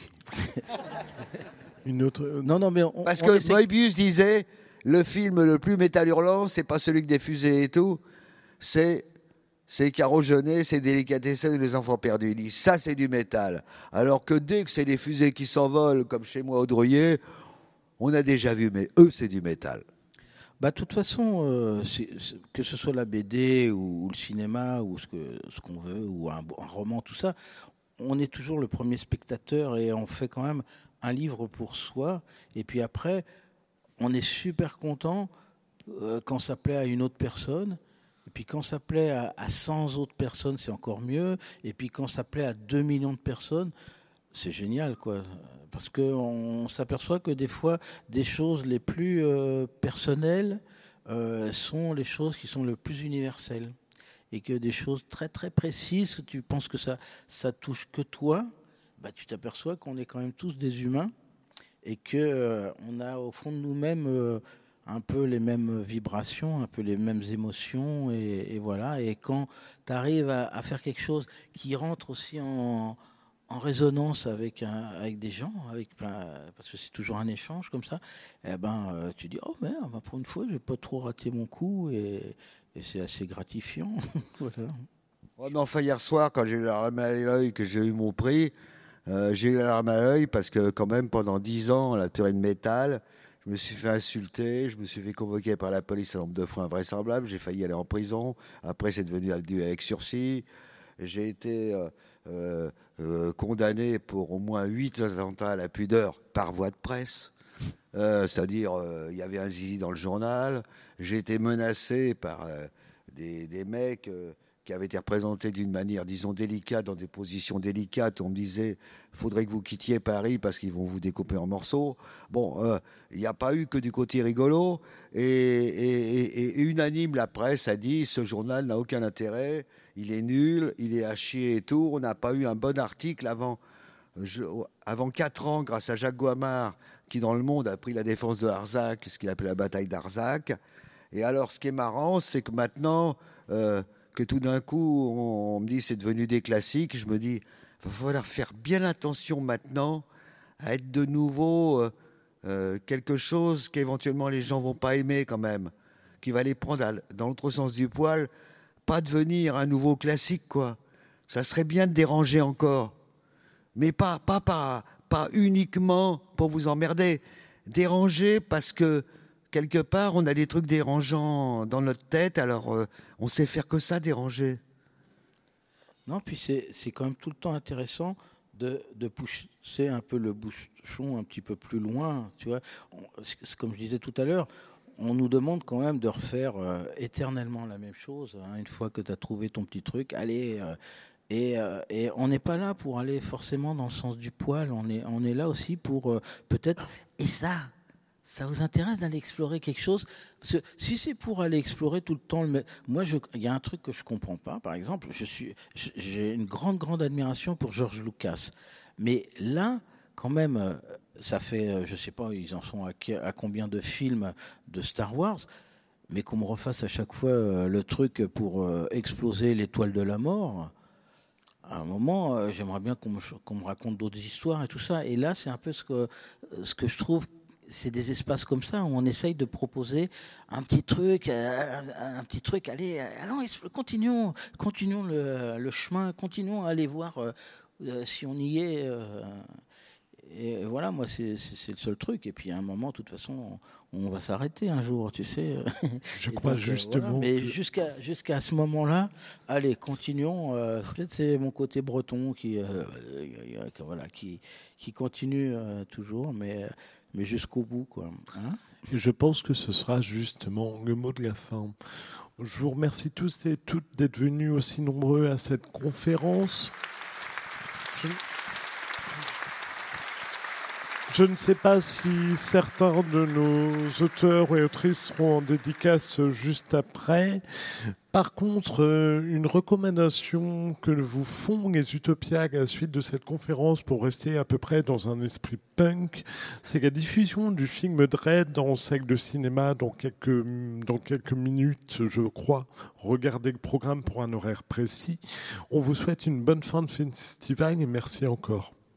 Une autre. Non, non, mais on, Parce on que essaie... Moebius disait le film le plus Métal Hurlant, c'est pas celui avec des fusées et tout, c'est c'est Caro Jeunet, c'est Délicatessen et Les Enfants Perdus. Il dit ça, c'est du métal. Alors que dès que c'est des fusées qui s'envolent, comme chez moi au Druyer, on a déjà vu, mais eux, c'est du métal. Bah, de toute façon, euh, c'est, c'est, que ce soit la B D ou, ou le cinéma ou ce, que, ce qu'on veut, ou un, un roman, tout ça, on est toujours le premier spectateur et on fait quand même un livre pour soi. Et puis après, on est super content euh, quand ça plaît à une autre personne. Et puis quand ça plaît à, à cent autres personnes, c'est encore mieux. Et puis quand ça plaît à deux millions de personnes, c'est génial, quoi. Parce qu'on s'aperçoit que des fois, des choses les plus euh, personnelles euh, sont les choses qui sont le plus universelles. Et que des choses très très précises, que tu penses que ça ça touche que toi, bah, tu t'aperçois qu'on est quand même tous des humains et que euh, on a au fond de nous-mêmes euh, un peu les mêmes vibrations, un peu les mêmes émotions et, et voilà. Et quand tu arrives à, à faire quelque chose qui rentre aussi en, en résonance avec un, avec des gens, avec plein, parce que c'est toujours un échange comme ça, eh ben euh, tu dis oh merde, bah, pour une fois j'ai pas trop raté mon coup et Et c'est assez gratifiant. Voilà. Ouais, mais enfin, hier soir, quand j'ai eu la larme à l'œil, que j'ai eu mon prix, euh, j'ai eu la larme à l'œil parce que, quand même, pendant dix ans, la purée de métal, je me suis fait insulter, je me suis fait convoquer par la police un nombre de fois invraisemblable, j'ai failli aller en prison. Après, c'est devenu avec sursis. J'ai été euh, euh, euh, condamné pour au moins huit attentats à la pudeur par voie de presse. Euh, c'est-à-dire, euh, il y avait un zizi dans le journal. J'ai été menacé par euh, des, des mecs euh, qui avaient été représentés d'une manière, disons, délicate, dans des positions délicates. On me disait, il faudrait que vous quittiez Paris parce qu'ils vont vous découper en morceaux. Bon, il euh, n'y a pas eu que du côté rigolo. Et, et, et, et unanime, la presse a dit, ce journal n'a aucun intérêt, il est nul, il est à chier et tout. On n'a pas eu un bon article avant, je, avant quatre ans, grâce à Jacques Guamard, qui dans le monde a pris la défense de Arzac, ce qu'il appelait la bataille d'Arzac. Et alors, ce qui est marrant, c'est que maintenant, euh, que tout d'un coup, on, on me dit c'est devenu des classiques, je me dis, il va falloir faire bien attention maintenant à être de nouveau euh, euh, quelque chose qu'éventuellement les gens vont pas aimer quand même, qui va les prendre à, dans l'autre sens du poil, pas devenir un nouveau classique, quoi. Ça serait bien de déranger encore, mais pas, pas, pas, pas uniquement pour vous emmerder. Déranger parce que quelque part on a des trucs dérangeants dans notre tête, alors euh, on sait faire que ça, déranger. Non, puis c'est, c'est quand même tout le temps intéressant de, de pousser un peu le bouchon un petit peu plus loin. Tu vois, on, c'est comme je disais tout à l'heure, on nous demande quand même de refaire euh, éternellement la même chose. Hein, une fois que tu as trouvé ton petit truc, allez. Euh, et, euh, et on n'est pas là pour aller forcément dans le sens du poil. On est, on est là aussi pour euh, peut-être. Et ça, ça vous intéresse d'aller explorer quelque chose? Parce que si c'est pour aller explorer tout le temps, le... moi, il y a un truc que je comprends pas. Par exemple, je suis, j'ai une grande, grande admiration pour George Lucas. Mais là, quand même, ça fait, je sais pas, ils en sont à, à combien de films de Star Wars, mais qu'on me refasse à chaque fois le truc pour exploser l'étoile de la mort. À un moment, j'aimerais bien qu'on me, qu'on me raconte d'autres histoires et tout ça. Et là, c'est un peu ce que, ce que je trouve. C'est des espaces comme ça où on essaye de proposer un petit truc, un petit truc. Allez, allons, continuons, continuons le, le chemin, continuons à aller voir euh, si on y est. Euh, et voilà, moi, c'est, c'est, c'est le seul truc. Et puis, à un moment, de toute façon, on, on va s'arrêter un jour, tu sais. Je crois donc, justement. Voilà. Mais jusqu'à, jusqu'à ce moment-là, allez, continuons. Euh, peut-être c'est mon côté breton qui, euh, voilà, qui, qui continue euh, toujours, mais. mais jusqu'au bout, quoi. Hein? Et je pense que ce sera justement le mot de la fin. Je vous remercie tous et toutes d'être venus aussi nombreux à cette conférence. Je... Je ne sais pas si certains de nos auteurs et autrices seront en dédicace juste après. Par contre, une recommandation que vous font les Utopiaques à la suite de cette conférence pour rester à peu près dans un esprit punk, c'est la diffusion du film Dread dans salle de cinéma dans quelques, dans quelques minutes, je crois. Regardez le programme pour un horaire précis. On vous souhaite une bonne fin de festival et merci encore.